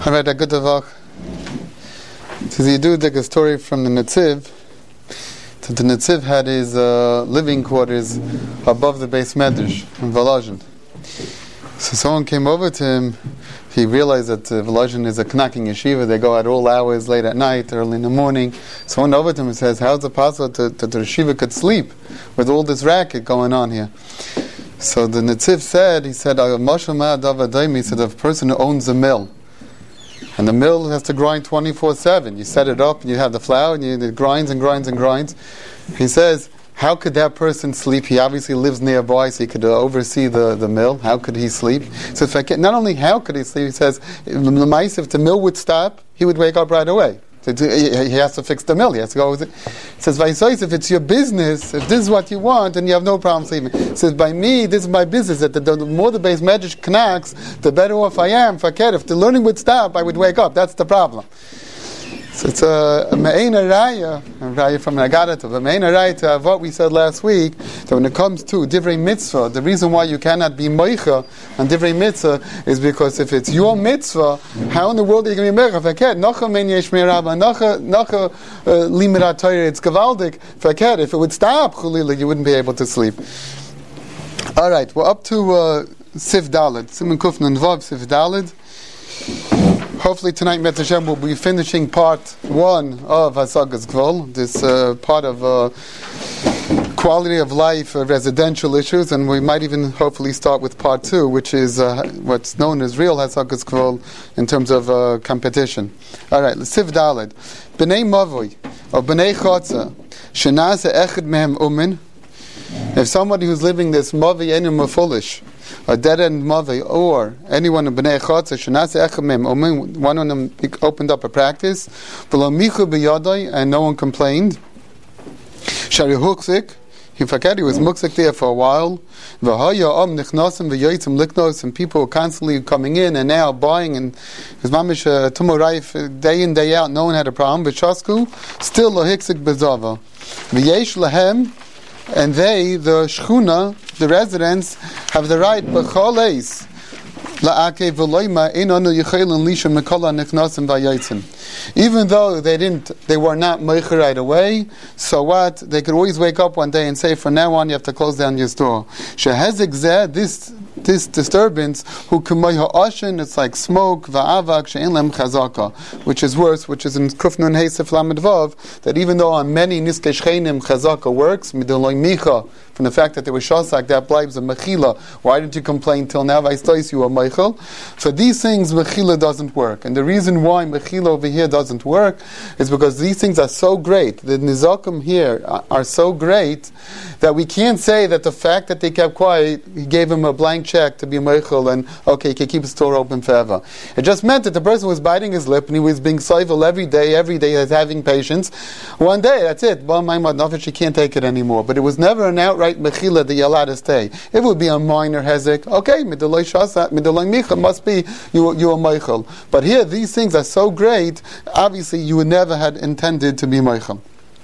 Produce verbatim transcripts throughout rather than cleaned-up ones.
All right, a good davach. So you do take a story from the Netziv. So the Netziv had his uh, living quarters above the base medrash in Volozhin. So someone came over to him. He realized that uh, Volozhin is a knocking yeshiva. They go at all hours, late at night, early in the morning. Someone over to him and says, "How is it possible that the yeshiva could sleep with all this racket going on here?" So the Netziv said, he said, he said, a person who owns a mill, and the mill has to grind twenty-four seven. You set it up, and you have the flour, and you, it grinds and grinds and grinds. He says, how could that person sleep? He obviously lives nearby, so he could uh, oversee the, the mill. How could he sleep? So if I can, not only how could he sleep, he says, if the mill would stop, he would wake up right away. So he has to fix the mill. He has to go with it. He says, if it's your business, if this is what you want, then you have no problem sleeping. He says, by me, this is my business. That the, the more the base medrash knocks, the better off I am. If the learning would stop, I would wake up. That's the problem. So it's a me'ein araya, a raya from Nagadatov, a me'ein araya of what we said last week, that when it comes to divrei mitzvah, the reason why you cannot be moicha on divrei mitzvah is because if it's your mitzvah, how in the world are you going to be moicha? Verkehrt, nocha men yesh me'rabba, nocha nocha limirat Torah, it's gavaldik. Verkehrt, if it would stop, chulila, you wouldn't be able to sleep. All right, we're up to uh, Sif Daled, Siman Kuf Nun Vav, Sif Daled. Hopefully tonight, Met Hashem, we'll be finishing part one of Hasagas Gvul, this uh, part of uh, quality of life, uh, residential issues, and we might even hopefully start with part two, which is uh, what's known as real Hasagas Gvul in terms of uh, competition. All right, Siv Daled. B'nei Mavoi, or B'nei Chotza, Shenase Echad Mehem Umin, if somebody who's living this Mavi Enim foolish, a dead-end Mavi, or anyone in B'nei Chotza, Shenase Echad Mehem Umin, one of them opened up a practice, V'lo Michu B'yadai, and no one complained, Shari Huchzik, he forgot he was muksik there for a while. And people were constantly coming in and out, buying, and his mamish uh, tumorayif day in, day out, no one had a problem. V'shasku, still lo hiksik bezava. V'yesh lahem, and they, the shchuna, the residents, have the right, b'chol eis, la'akev v'loima, ein anu yichelun lisha mekola nechnasim v'yayitzim. Even though they didn't, they were not meicher right away, so what? They could always wake up one day and say, from now on you have to close down your store. Shehezik zeh, this this disturbance, who kumayha ashin, it's like smoke, va'avak, she'en lem chazaka, which is worse, which is in Kufnun Heisef Lamed Vav, that even though on many niskei shchenim chazaka works, midoloi micha, from the fact that there was shasak, that blibes a mechila. Why didn't you complain till now? Vaystois you a meichel. For these things, mechila doesn't work. And the reason why mechila over here doesn't work is because these things are so great. The nizakim here are, are so great that we can't say that the fact that they kept quiet, he gave him a blank check to be meichel and okay, he can keep his store open forever. It just meant that the person was biting his lip and he was being soivel every day, every day, as having patience. One day, that's it. Well, my mother, she can't take it anymore. But it was never an outright mechila that you're allowed to stay. It would be a minor hezek. Okay, midoloi shasa, midoloi micha, must be you, you a meichel. But here, these things are so great, obviously you would never had intended to be meichel.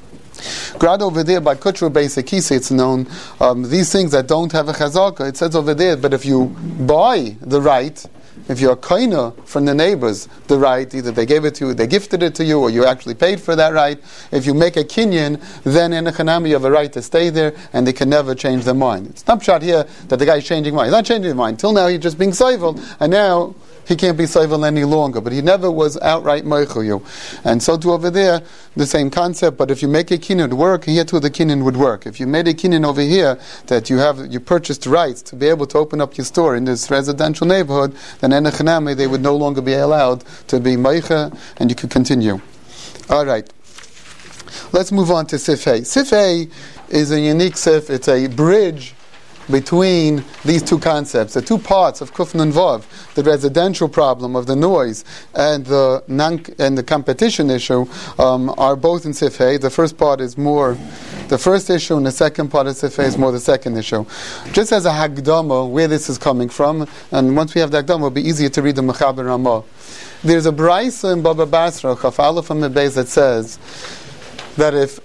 Grad over there by Kutru Basic Kisa, it's known, um, these things that don't have a chazaka, it says over there, but if you buy the right, if you're a koina from the neighbors, the right, either they gave it to you, they gifted it to you, or you actually paid for that right, if you make a kinyan, then in a chanami you have a right to stay there, and they can never change their mind. It's not shot here that the guy is changing mind. He's not changing his mind. Till now he's just being soivel, and now he can't be soivel any longer, but he never was outright meichel you. And so too over there, the same concept, but if you make a kinyan work, here too the kinyan would work. If you made a kinyan over here, that you have, you purchased rights to be able to open up your store in this residential neighborhood, then in a chanami they would no longer be allowed to be meicha, and you could continue. Alright. Let's move on to Sifei. Sifei is a unique Sif, it's a bridge between these two concepts, the two parts of Kuf Nun Vav, the residential problem of the noise and the non and the competition issue, um, are both in Sifhei. The first part is more the first issue, and the second part of Sifhei is more the second issue. Just as a Hagdama, where this is coming from, and once we have the Hagdama, it'll be easier to read the Mechaber Ramah. There's a Braisa in Baba Basra, Chaf Aleph from the base, that says that if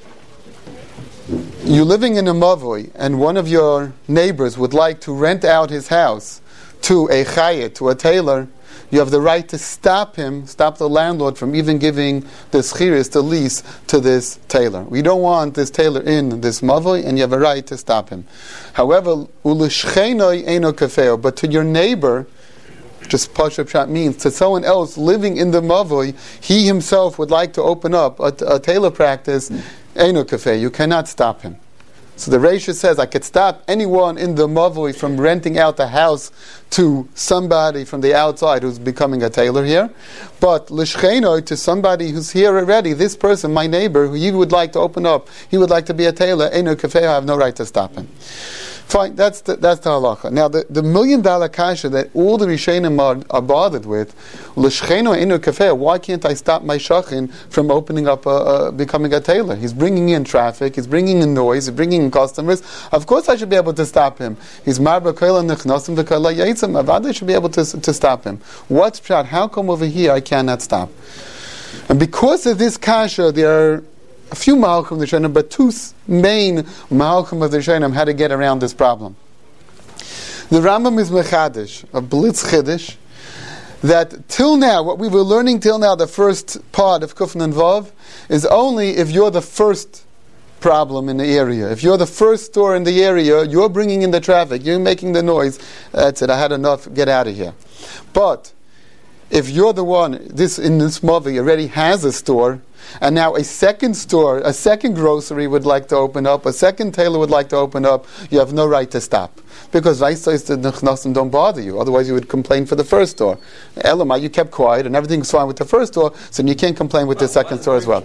you're living in a mavoi and one of your neighbors would like to rent out his house to a chayet, to a tailor, you have the right to stop him, stop the landlord from even giving the schiris, the lease, to this tailor. We don't want this tailor in this mavoi, and you have a right to stop him. However, ulishchenoi eino kafeo, but to your neighbor, just Pashup Pshat means to someone else living in the mavoi, he himself would like to open up a, a tailor practice, eino kafeo. You cannot stop him. So the Reisha says, I could stop anyone in the mavoi from renting out the house to somebody from the outside who's becoming a tailor here. But l'shcheinoi, to somebody who's here already, this person, my neighbor, who you would like to open up, he would like to be a tailor, eino kafei, I have no right to stop him. Fine, that's the, that's the halacha. Now, the, the million dollar kasha that all the Rishonim are, are bothered with, l'shcheinoi eino kafei, why can't I stop my shachin from opening up, a, a, becoming a tailor? He's bringing in traffic, he's bringing in noise, he's bringing in customers. Of course I should be able to stop him. He's marba koila nechnasim v'koila yitzim. I should be able to, to stop him. What's pshat? How come over here I cannot stop? And because of this kasha, there are a few mahalchim of the Rishonim, but two main mahalchim of the Rishonim how to get around this problem. The Rambam is mechadish, a blitz chiddush, that till now, what we were learning till now, the first part of Kuf Nun Vav, is only if you're the first problem in the area. If you're the first store in the area, you're bringing in the traffic, you're making the noise, that's it, I had enough, get out of here. But if you're the one, this in this mavi already has a store, and now a second store, a second grocery would like to open up, a second tailor would like to open up, you have no right to stop. Because Vaisais the Nechnasim don't bother you, otherwise you would complain for the first store. Elamai, you kept quiet and everything's fine with the first store, so you can't complain with the second store as well.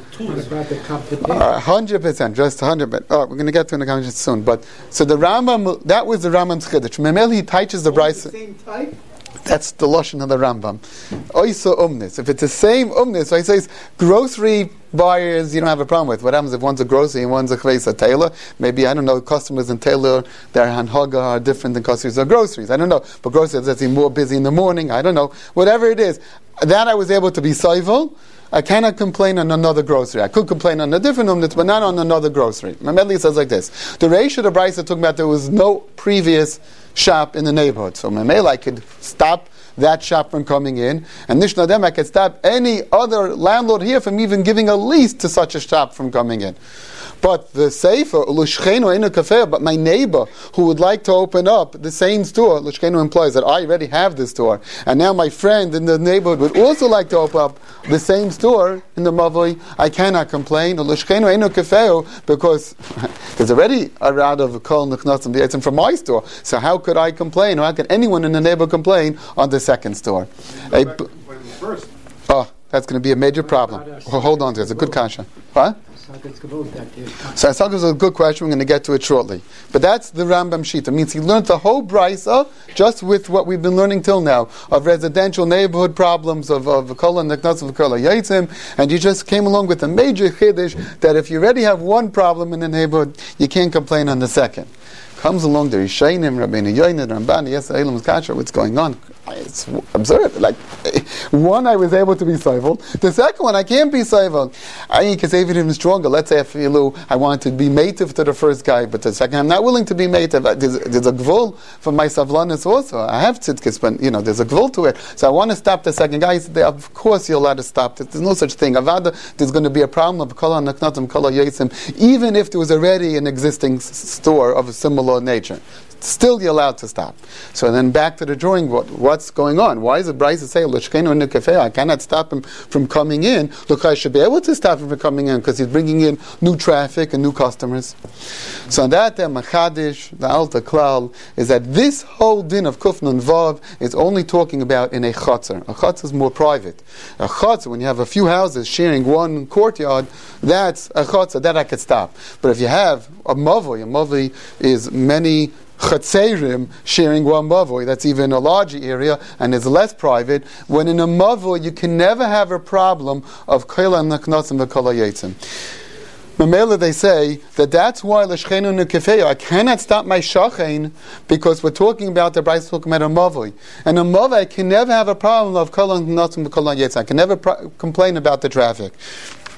one hundred percent, just one hundred percent. Oh, we're going to get to an conversation soon. But so the Rambam, that was the Rambam's chiddush. Memel he teaches the Brisa. Same type? That's the lashon of the Rambam. Oisa umnis. If it's the same umnis, so he says grocery buyers you don't have a problem with. What happens if one's a grocery and one's a chveisa tailor? Maybe, I don't know, customers in tailor, their hanhaga are different than customers of groceries. I don't know. But groceries, that's more busy in the morning. I don't know. Whatever it is. That I was able to be soivel. I cannot complain on another grocery. I could complain on a different umnitz, but not on another grocery. My medley says like this. The Reish of the Brisa talking about there was no previous shop in the neighborhood. So Memel, I could stop that shop from coming in, and Nishnadem, I could stop any other landlord here from even giving a lease to such a shop from coming in. But the Sefer, L'shchenu eino kafeh, but my neighbor who would like to open up the same store, L'shchenu implies that I already have this store, and now my friend in the neighborhood would also like to open up the same store in the Mavoi, I cannot complain, L'shchenu eino kafeh, because there's already a rod of kol nechnasim b'yitzim from my store, so how could I complain, or how could anyone in the neighborhood complain on the second store? A, first. Oh, that's going to be a major problem. Well, hold on to it, it's a good kasha. What? So I thought it was a good question. We're going to get to it shortly. But that's the Rambam Shita. It means he learned the whole brisa just with what we've been learning till now of residential neighborhood problems of of kol and neknas of kol yayitzim, and you just came along with a major chiddush that if you already have one problem in the neighborhood, you can't complain on the second. Comes along the Rishayim, Rabbeinu Yoinid, Ramban, yes, Eilam Kasher, what's going on? It's absurd. Like, one, I was able to be soivel. The second one, I can't be soivel. I can say even stronger. Let's say I feel I want to be mative to the first guy, but the second, I'm not willing to be mative. There's, there's a gvul for my savlanis also. I have tzidkis, but, you know, there's a gvul to it. So I want to stop the second guy. He said, of course you're allowed to stop this. There's no such thing. Avada, there's going to be a problem of kol ha'neknatim, kol ha'yitzim, even if there was already an existing s- store of a similar nature. Still you're allowed to stop. So then back to the drawing board. What's going on? Why is the Brisa say, L'shkenu in the cafe, I cannot stop him from coming in? Look, I should be able to stop him from coming in because he's bringing in new traffic and new customers. So that the Machadish, the Alta Klal, is that this whole din of Kuf Nun Vav is only talking about in a Chatzar. A Chatzar is more private. A Chatzar, when you have a few houses sharing one courtyard, that's a Chatzar, that I could stop. But if you have a Mavoi, a Mavoi is many Chatzerim sharing one mavoi, that's even a larger area and is less private. When in a mavoi, you can never have a problem of kol ha'neknasim v'kol ha'yitzim. Mamela, they say that that's why l'shchenu nekefeya, I cannot stop my shachain because we're talking about the Brisa talking about a mavoi, and a mavoi can never have a problem of kol ha'neknasim v'kol ha'yitzim. I can never pro- complain about the traffic.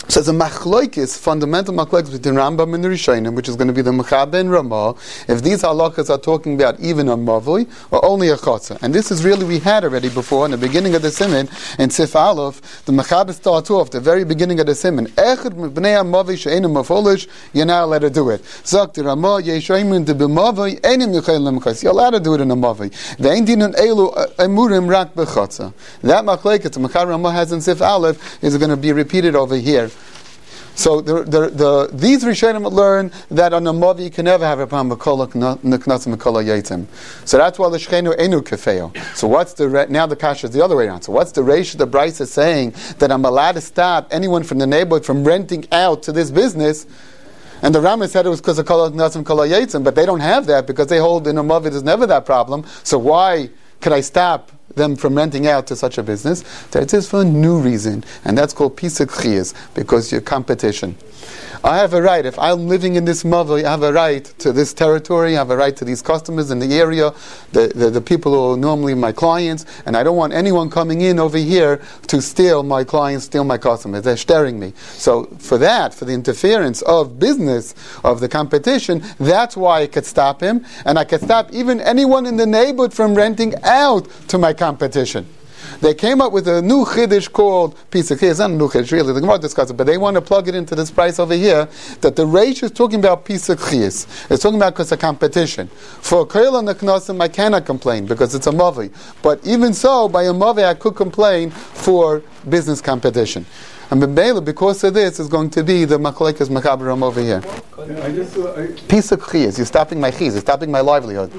So there's a machlokes, fundamental machlokes between Rambam and the Rishonim, which is going to be the Mechaber and Ramah, if these halachas are talking about even a mavoi or only a chotza. And this is really, we had already before, in the beginning of the Siman, in Sif Aleph, the Mechaber starts off, the very beginning of the Siman, Echad b'nei ha-mavoi she'enim mafolish, you're not allowed to do it. Zok the Ramah, yeshoimin de b'mavoi, enim yuchayim lemchas. You're allowed to do it in a mavoi. Ve'ein dinan elu emurim rak b'chotza. That machlokes the Mechaber Ramah has in Sif Aleph is going to be repeated over here. So the, the, the, these Rishonim learn that on a Mavi you can never have a problem with Kol Neknasim and Kol Yatim. So that's why the Shchenu Enu Kefeo. So what's the, now the Kasha is the other way around. So what's the ratio the Bryce is saying that I'm allowed to stop anyone from the neighborhood from renting out to this business? And the Rambam said it was because of Kol Neknasim Kol Yatim, but they don't have that because they hold in a Mavi there's never that problem. So why could I stop them from renting out to such a business? That is for a new reason, and that's called Pisuk Chiyas, because you're competition. I have a right, if I'm living in this mavoi, I have a right to this territory, I have a right to these customers in the area, the, the, the people who are normally my clients, and I don't want anyone coming in over here to steal my clients, steal my customers. They're staring me. So for that, for the interference of business, of the competition, that's why I could stop him, and I could stop even anyone in the neighborhood from renting out to my competition. They came up with a new chiddush called Pisuk Chiyas. It's not a new chiddush, really. The Gemara discusses it, but they want to plug it into this price over here. That the Reish is talking about Pisuk Chiyas. It's talking about because of competition. For Kol Neknasim, I cannot complain because it's a mavi. But even so, by a mavi, I could complain for business competition. And Bela, because of this, is going to be the Machlekes Mechaber over here. Pisuk Chiyas. You're stopping my chiyas. You're stopping my livelihood.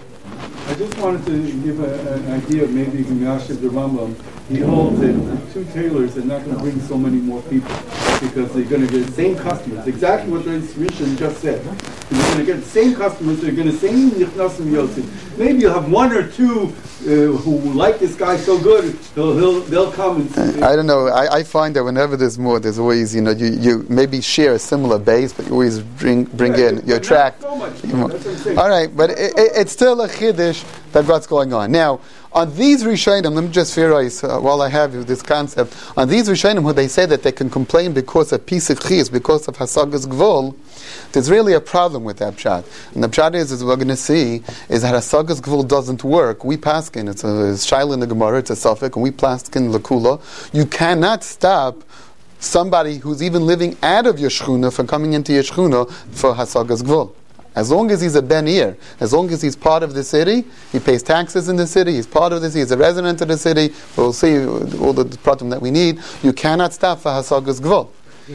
I just wanted to give a, an idea of maybe from Yashiv the Rambam. He holds that the two tailors are not going to bring so many more people because they're going to get the same customers. Exactly what the Rishon just said. They're going to get the same customers. They're going to say Nichnasim Yosef. Maybe you'll have one or two uh, who like this guy so good. They'll he'll, they'll come and. Uh, I don't know. I, I find that whenever there's more, there's always you know you, you maybe share a similar base, but you always bring bring yeah, in you attract. So much. You know, that's what I'm saying. All right, but it, it, it's still a chiddush that what's going on now. On these Rishonim, let me just theorize uh, while I have you this concept. On these Rishonim, who they say that they can complain because of Pisuk Chiyas, because of Hasagas Gvul, there's really a problem with that pshat. And the pshat is, as we're going to see, is that Hasagas Gvul doesn't work. We paskin, it's a shaila in the Gemara, it's a suffix, and we paskin lakula. You cannot stop somebody who's even living out of your shchuna from coming into your shchuna for Hasagas Gvul. As long as he's a ben ir, as long as he's part of the city, he pays taxes in the city, he's part of the city, he's a resident of the city, we'll see all the problem that we need, you cannot stop for Hasagas Gvul.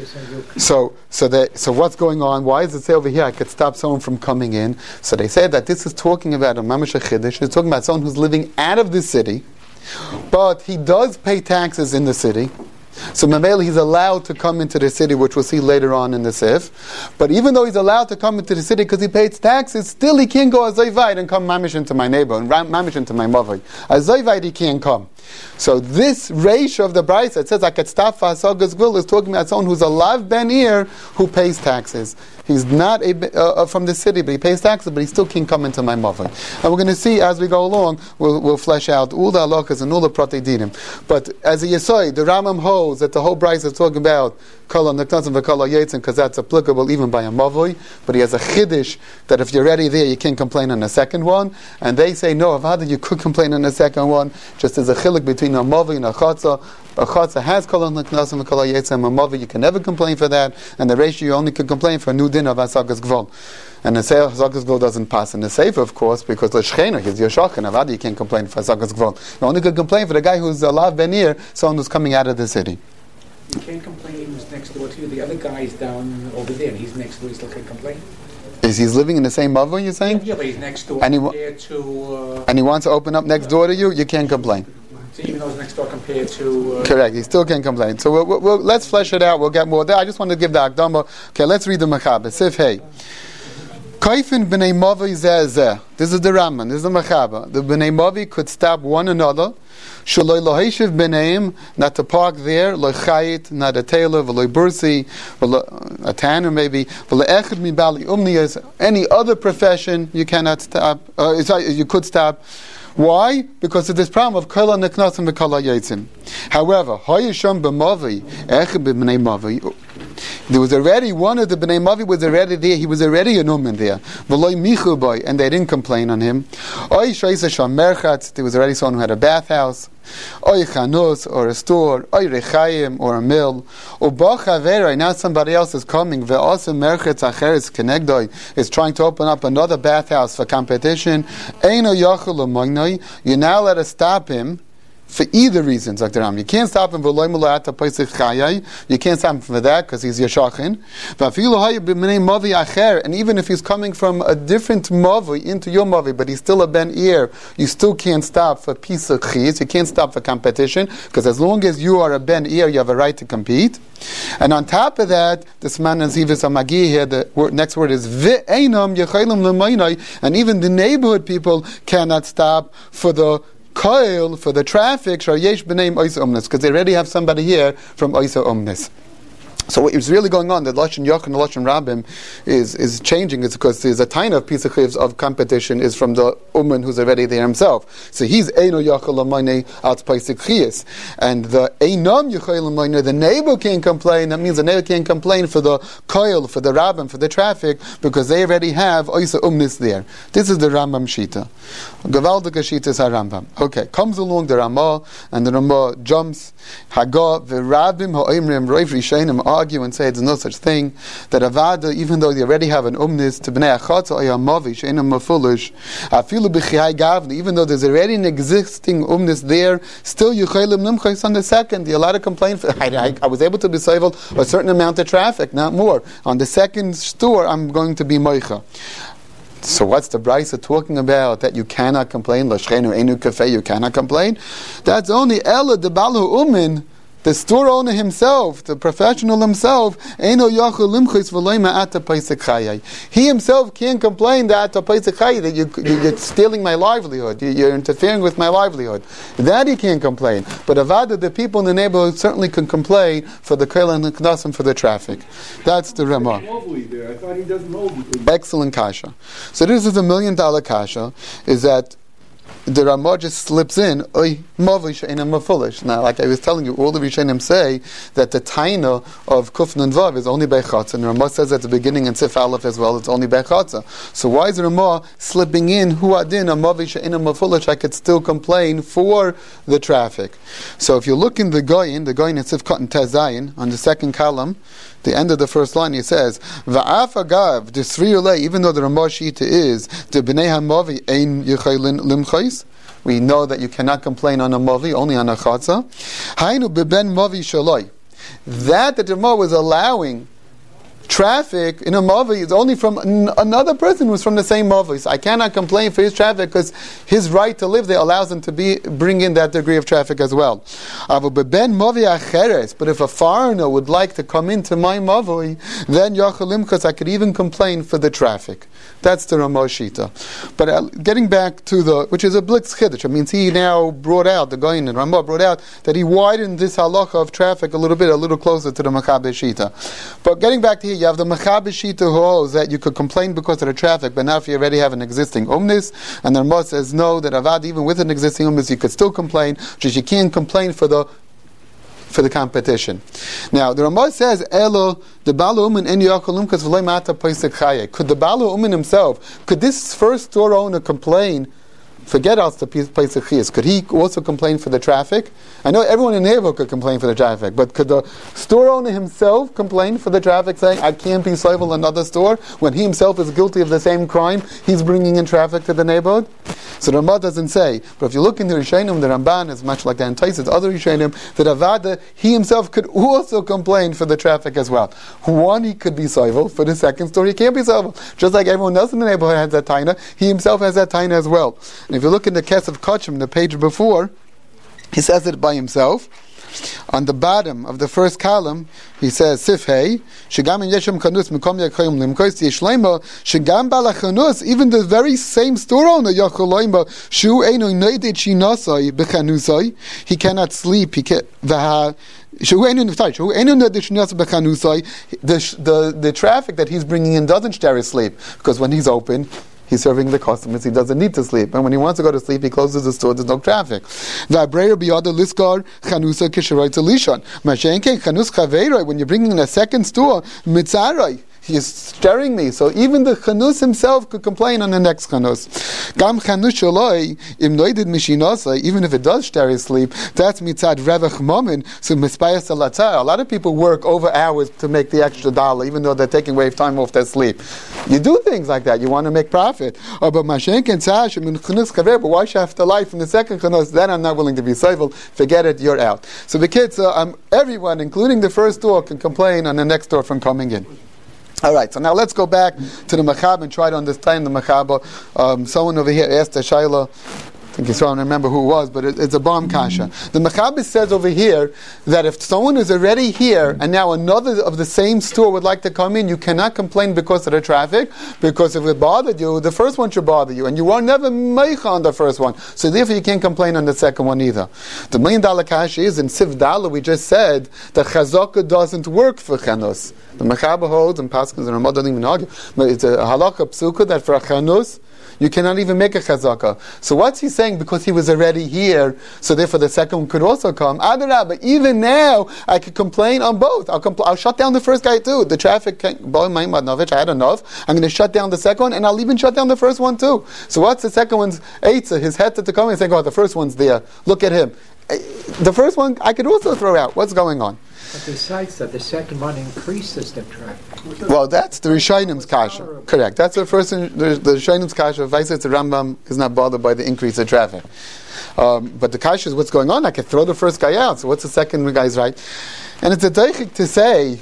So, so that, so what's going on? Why does it say over here I could stop someone from coming in? So they say that this is talking about a mamash chiddush. It's talking about someone who's living out of the city, but he does pay taxes in the city. So Mamela, he's allowed to come into the city, which we'll see later on in the Sif. But even though he's allowed to come into the city because he pays taxes, still he can't go as Zayvite and come mamish into my neighbor and mamish into my mother. As Zayvite he can't come. So this ratio of the Bryce that says I could stop for Hasagas Gvul is talking about someone who's a lav ben ir who pays taxes. He's not a, uh, from the city, but he pays taxes, but he still can't come into my mother. And we're going to see as we go along, we'll, we'll flesh out all the halakas and all the protei dinim. But as a Yesod, the Rambam holds that the whole Bryce is talking about Kol Neknasim v'Kol Yatzim because that's applicable even by a mavoi. But he has a chiddush that if you're already there, you can't complain on the second one. And they say no, Avada, you could complain on the second one. Just as a chiluk between a mavoi and a chatzah. A chatzah has Kol Neknasim v'Kol Yatzim. A mavoi, you can never complain for that. And the ratio, you only can complain for a new din of Hasagas Gvul. And the Hasagas Gvul doesn't pass in the Sefer, of course, because the Shchena, he's your Shochan. Avada, you can't complain for Hasagas Gvul. You only can complain for the guy who's a lav ben ir, someone who's coming out of the city. You can't complain who's next door to you. The other guy's down over there, and he's next door, he still can't complain. Is he living in the same mother, you're saying? Yeah, but he's next door and he wa- compared to... Uh, and he wants to open up next door to you, you can't complain. So even though he's next door compared to... Uh, Correct, he still can't complain. So we'll, we'll, we'll, let's flesh it out, we'll get more there. I just want to give the Akdama. Okay, let's read the Mechaber. Sif Hey. Kaifin b'nei mavi zeh zeh. This is the Rambam, this is the Mechaber. The b'nei mavi could stop one another. Shaloi loheshiv b'neim, not to park there, lo chayit, not a tailor, v'lo bursi, a tanner maybe, v'lo echad mi bali umniyas, any other profession you cannot stop, uh, you could stop. Why? Because of this problem of kol neknasim v'kol yatzim. However, hayisham b'mavi, echad b'nei mavi, There was already, one of the Bnei Mavi was already there, he was already an Uman there. V'loi michu boy, and they didn't complain on him. Oy shoyse sham merchatz, there was already someone who had a bathhouse. Oy chanus, or a store. Oy rechayim, or a mill. Uba chaveroi, now somebody else is coming. Ve'osa merchatz acheres kenegdoi, is trying to open up another bathhouse for competition. Eino yachol l'mognoi, you now let us stop him. For either reasons, like the Ram. You can't stop him for loy mulata paisich chayai. You can't stop him for that because he's yashachin. And even if he's coming from a different mavi into your mavi, but he's still a ben ir, you still can't stop for pisach chiyis. You can't stop for competition because as long as you are a ben ir, you have a right to compete. And on top of that, this man Nazivis Amagi here, the word, next word is ve'enam yechaylim l'maynai, and even the neighborhood people cannot stop for the Koil, for the traffic, Shayesh b'neim Oisa Umnis, because they already have somebody here from Oisa Umnis. So what is really going on, the Lashon Yoch and the Lashon Rabim is, is changing, is because there's a tiny of piece of chivs of competition is from the Uman who's already there himself. So he's Eino Yochel L'Mayne Alt Paisik Chiyas. And the Einam Yochel L'Mayne, the neighbor can't complain, that means the neighbor can't complain for the Koil, for the Rabim, for the traffic, because they already have Oisa Umnis there. This is the Rambam Shita. Gavaldik Shita is Rambam. Okay, comes along the Ramah, and the Ramah jumps, Haga, the Rabim Ha'imrim Roiv Rishainim argue and say there's no such thing, that Avada, even though they already have an umnis, to b'nei achatza ayam mavi, she'enam mafulish, afilu b'chiyai gavni, even though there's already an existing umnis there, still yuchaylim nimchais on the second. You're allowed to complain. For, I, I, I was able to be saved a certain amount of traffic, not more. On the second store, I'm going to be moicha. So what's the Brisa talking about? That you cannot complain. L'shchenu enu cafe, you cannot complain. That's only Ella de Balu Umin. The store owner himself, the professional himself, he himself can't complain that that you, you're stealing my livelihood, you're interfering with my livelihood. That he can't complain. But Avada, the people in the neighborhood certainly can complain for the Kela and the Knesset for the traffic. That's the Ramah. I thought he doesn't hold. Excellent kasha. So this is a million dollar kasha, is that the Ramah just slips in, oy, mavish and mafulish. Now, like I was telling you, all the Rishonim say that the taina of Kufn and Vav is only by Chatzah, and the Ramah says at the beginning in Sif Aleph as well, it's only by Chatzah. So why is the Ramah slipping in, hu adin, a mavish and mafulish, I could still complain for the traffic. So if you look in the Goyin, the Goyin in Sif Katan Tezayin, on the second column, the end of the first line, he says, Va'af agav, the Sri even though the Ramah Shita is, the B'nei HaMavi ein yichaylin limchais, we know that you cannot complain on a Mavi, only on a Chatzah. Hainu beben Mavi shaloi. That the Ramah was allowing traffic in a Mavi is only from n- another person who's from the same Mavi. So I cannot complain for his traffic because his right to live there allows him to be bring in that degree of traffic as well. But if a foreigner would like to come into my Mavi, then Yachalim, because I could even complain for the traffic. That's the Ramah Shita. But uh, getting back to the, which is a Blitz Chiddush, it means he now brought out, the Goyin and Ramah brought out, that he widened this halacha of traffic a little bit, a little closer to the Mechaber Shita. But getting back to here, you have the Mechaber Shita who holds that you could complain because of the traffic, but now if you already have an existing umnis, and the Ramah says no, that Avad, even with an existing umnis, you could still complain, just you can't complain for the for the competition. Now, the Ramah says, Elo, the Balu Umin en Yakolum, because V'lei Mata Paisek Chaye. Could the Balu Umin himself, could this first store owner complain, forget else the Paisek Chiyas, could he also complain for the traffic? I know everyone in the neighborhood could complain for the traffic, but could the store owner himself complain for the traffic, saying, I can't be liable in another store, when he himself is guilty of the same crime, he's bringing in traffic to the neighborhood? So the Ramah doesn't say, but if you look in the Rishonim, the Ramban is much like the Antaisis, other Rishonim, that Avada, he himself could also complain for the traffic as well. One, he could be soivel. For the second store, he can't be soivel. Just like everyone else in the neighborhood has that taina, he himself has that taina as well. And if you look in the Kesef Kachim, the page before, he says it by himself. On the bottom of the first column, he says, Sifhei, Shigam in Yeshem Chanus, Mekom Yakhayim Limkois Yeshleima, Shigam Balachanus, even the very same store owner, Yacholoima, Shu Eino Neidit Shinasai, Bechanusai, he cannot sleep, he can't, Vaha, the, the, the traffic that he's bringing in doesn't stir his sleep, because when he's open, He's serving the customers. He doesn't need to sleep. And when he wants to go to sleep, he closes the store. There's no traffic. When you're bringing in a second store, mitzarai, he's staring me. So even the chanus himself could complain on the next chanus. Gam chanus shaloi im noided mishinasa, even if it does stare his sleep, that's mitzad revach momin. So mispayas alatzar. A lot of people work over hours to make the extra dollar, even though they're taking away time off their sleep. You do things like that. You want to make profit. Oh, but mashenk and tzash min chanus kaver. But why should I have to life in the second chanus? Then I'm not willing to be civil. Forget it. You're out. So the kids, uh, um, everyone, including the first door, can complain on the next door from coming in. All right, so now let's go back to the Machab and try to understand the Machab. Um, someone over here asked a Shaila, I think he's trying to remember who it was, but it, it's a bomb kasha. The Machab says over here that if someone is already here and now another of the same store would like to come in, you cannot complain because of the traffic, because if it bothered you, the first one should bother you, and you are never meicha on the first one, so therefore you can't complain on the second one either. The million dollar kasha is in Siv Dala, we just said that Chazaka doesn't work for Chanus. The Machaba holds, and Paskins and Ramah don't even argue, but it's a halakha psuka that for a chanus, you cannot even make a chazaka. So what's he saying? Because he was already here, so therefore the second one could also come. Adarabah, but even now, I could complain on both. I'll compl- I'll shut down the first guy too. The traffic, I had enough. I'm going to shut down the second one, and I'll even shut down the first one too. So what's the second one's eitzah? His head to come and say, oh, the first one's there. Look at him. The first one I could also throw out. What's going on? But besides that, the second one increases the traffic. Well, that's the Rishonim kasha. Correct. That's the first. The, the Rishonim kasha. If I say the Rambam is not bothered by the increase of traffic, um, but the kasha is what's going on. I could throw the first guy out. So what's the second guy's right? And it's a deichik to say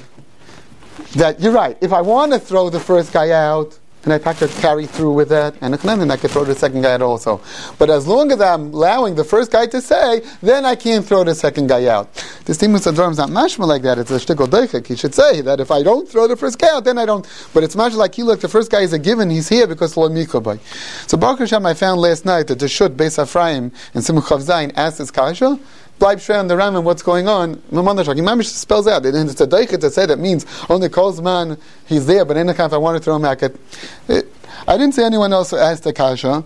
that you're right. If I want to throw the first guy out, and I could carry through with that, and then I could throw the second guy out also. But as long as I'm allowing the first guy to say, then I can't throw the second guy out. This Timus Adram is not mashma like that. It's a shtickle deichik. He should say that if I don't throw the first guy out, then I don't. But it's much like, look, the first guy is a given. He's here because lo mikobai. So Baruch Hashem, I found last night that the Shut Beis Ephraim and Simon Chav Zayin asked this kasha. Bleib shver on the Rambam, what's going on? Mamish spells out. And it's a deichik to say that means only calls man, he's there, but in the if I want to throw him back at. It, I didn't see anyone else ask the kasha.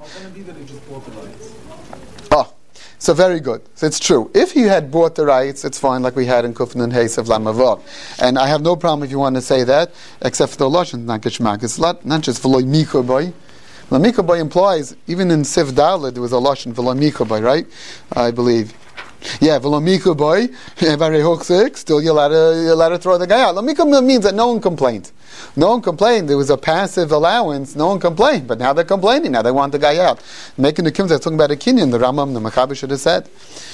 Oh, so very good. So it's true. If he had bought the rights, it's fine, like we had in Kufn and Hayes of Lamavot. And I have no problem if you want to say that, except for the Lashon, not Geshmak. It's not, not just V'loi Mikoboy. Lamikoboy implies, even in Siv Dalet, there was a Lashon V'loi Mikoboy, right? I believe. Yeah, v'lo boy, very hook still you're allowed, to, you're allowed to throw the guy out. Lo means that no one complained. No one complained. There was a passive allowance. No one complained. But now they're complaining. Now they want the guy out. Making the Kimzah, talking about a Kinyan, the Rambam, the Mechaber should have said.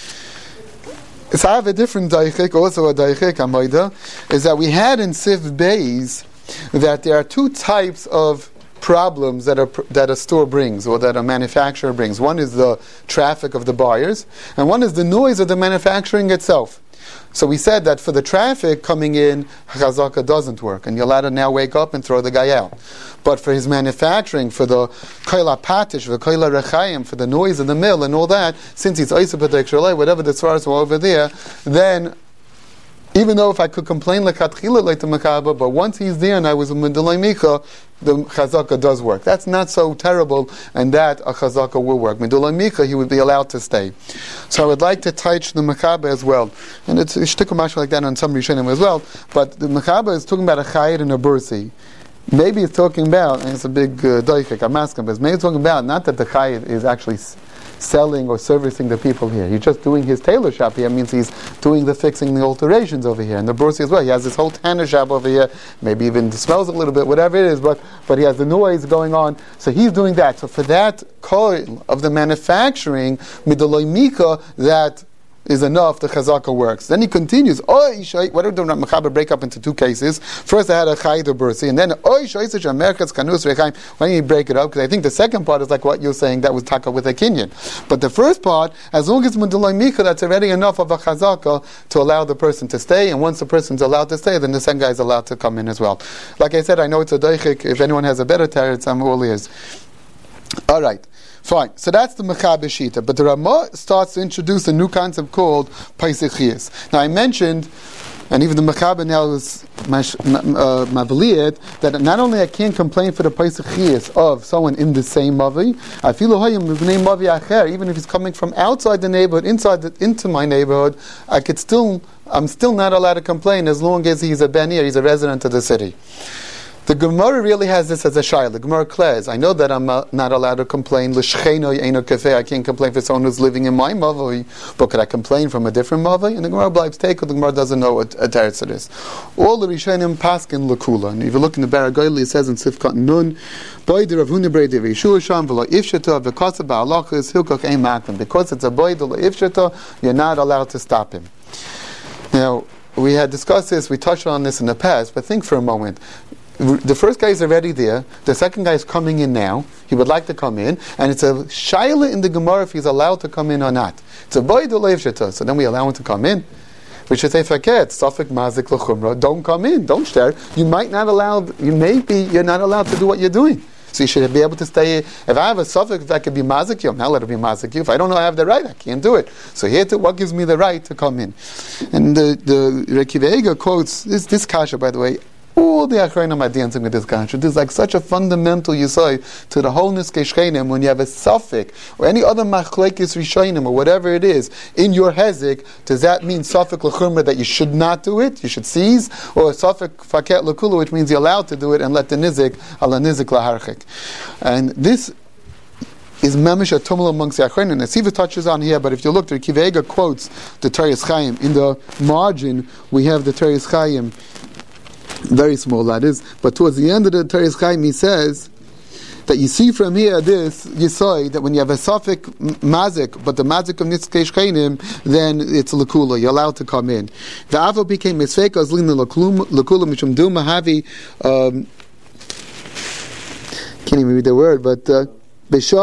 So I have a different daichik, also a daichik, Amoida, is that we had in Siv Beis that there are two types of problems that a, that a store brings or that a manufacturer brings. One is the traffic of the buyers, and one is the noise of the manufacturing itself. So we said that for the traffic coming in, Chazaka doesn't work, and you're allowed to now wake up and throw the guy out. But for his manufacturing, for the koila patish, for the koila rechayim, for the noise of the mill and all that, since he's oisapatek shalei, whatever the svaras were over there, then even though if I could complain lekatchila like the Makaba, but once he's there and I was a Mendelei Mika, the Chazaka does work. That's not so terrible, and that a Chazaka will work. Mendelei Mika, he would be allowed to stay. So I would like to touch the Makaba as well. And it's a shtickle like that on some Rishonim as well, but the Makaba is talking about a Chayid and a Bursi. Maybe it's talking about, and it's a big daichik, I'm asking, but maybe it's talking about not that the Chayid is actually selling or servicing the people here. He's just doing his tailor shop here. It means he's doing the fixing, the alterations over here. And the Bursi as well. He has this whole tanner shop over here. Maybe even smells a little bit, whatever it is, but, but he has the noise going on. So he's doing that. So for that coil of the manufacturing, midoloi mika, that is enough, the chazaka works. Then he continues, Oy Ishay, what did the Mechaber break up into two cases? First I had a Chayid or Bursi, and then Oy Ishay, such a Merkatz Kanus Rechaim. Why don't you break it up? Because I think the second part is like what you're saying, that was taka with a Kinyan. But the first part, as long as Mundulai Mika, that's already enough of a chazaka to allow the person to stay, and once the person's allowed to stay, then the second guy is allowed to come in as well. Like I said, I know it's a daichik. If anyone has a better teretz, I'm all ears. All right. Fine. So that's the Mechaber Shita. But the Ramah starts to introduce a new concept called Paisich Chiyas. Now I mentioned, and And even the Mechaber now is Mavaliyat, that not only I can't complain for the Pesach Chiyas of someone in the same Mavi, I feel Mavi Acher, even if he's coming from outside the neighborhood, inside the, into my neighborhood, I could still, I'm still not allowed to complain as long as he's a Beni or he's a resident of the city. The Gemara really has this as a shayla. The Gemara claims, I know that I'm uh, not allowed to complain. L'shcheino ye'eno kafeh. I can't complain for someone who's living in my mavoi, but could I complain from a different mavoi? And the Gemara believes take. The Gemara doesn't know what a teretz it is. All the Rishonim paskin l'kula. And if you look in the Baragoyli, it says in Sifkat Nun, boider of hunebreid of Yeshua sham v'lo ifshata v'kasa ba'alachas hilkach ein maklim. Because it's a boider ifshata, you're not allowed to stop him. Now we had discussed this. We touched on this in the past, but think for a moment. The first guy is already there. The second guy is coming in now. He would like to come in, and it's a shaila in the Gemara if he's allowed to come in or not. It's a boy do leiv sheta. So then we allow him to come in. We should say faket safek mazik l'chumra. Don't come in. Don't stare. You might not allow. You may be. You're not allowed to do what you're doing. So you should be able to stay. If I have a safek, if I could be mazik you, I'm not allowed to be mazik you. If I don't know I have the right, I can't do it. So here, to, what gives me the right to come in? And the the Rekiv Eiger quotes this this kasha, by the way. All the Achronim are dancing with this kasha. This is like such a fundamental yisai to the whole Niskei Shchenim. When you have a suffix or any other machlekes rishonim or whatever it is in your hezek, does that mean suffix l'chumra that you should not do it, you should cease, or suffix faket l'kula, which means you're allowed to do it and let the nizik ala nizik laharchik? And this is mamish a tumul amongst the Achronim. The Siva touches on here, but if you look, the Rekiv Eiger quotes the Teres Chaim. In the margin, we have the Teres Chaim. Very small, that is. But towards the end of the Teres Chaim, he says that you see from here this Yisoy, that when you have a suffix mazik, but the mazik of Nitzkei Shchenim, then it's Lakula, you're allowed to come in. The Avo became Misfeka as Lina Lakula Mishum Duma Havi, can't even read the word, but uh, he has a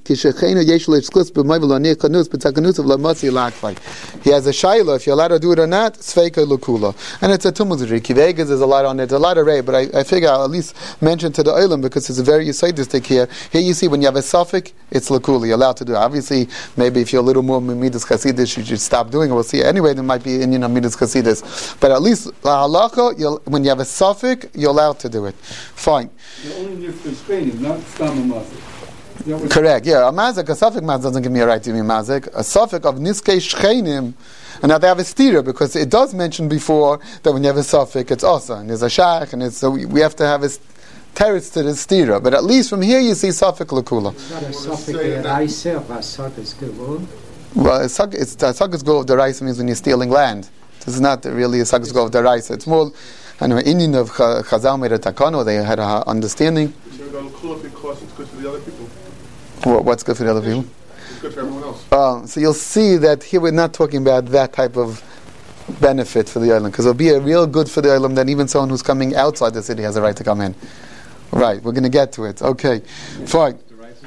shayla if you're allowed to do it or not. Sveika lukula, and it's a tumultuary. Kivegas is a lot on it. There's a lot of ray, but I, I figure I'll at least mention to the olim because it's a very yisaidistic here. Here you see when you have a suffix, it's lukula. You're allowed to do it. Obviously, maybe if you're a little more midas chasidis, you should stop doing it. We'll see. Anyway, there might be in you know midas chasidis, but at least la halacha, when you have a suffix, you're allowed to do it. Fine. You're only Nitzkei, not stamamazik. Correct, yeah. A mazik, a suffix mazik doesn't give me a right to be mazik. A suffix of niskei shchenim, and now they have a stira because it does mention before that when you have a suffix, it's also, and there's a shach, and it's so we, we have to have a teretz to the stira. But at least from here you see suffix lakula. It's not a suffix deraisa, a suffix gevul. Well, it's a suffix gevul of deraisa means when you're stealing land. This is not really a suffix gevul of deraisa. It's more, anyway, Indian of Chazal made a takano. They had a understanding. Because it's good for the other people. What, what's good for the other people? It's good for everyone else. Um, so you'll see that here we're not talking about that type of benefit for the island, because it'll be a real good for the island that even someone who's coming outside the city has a right to come in. Right, we're going to get to it. Okay, fine.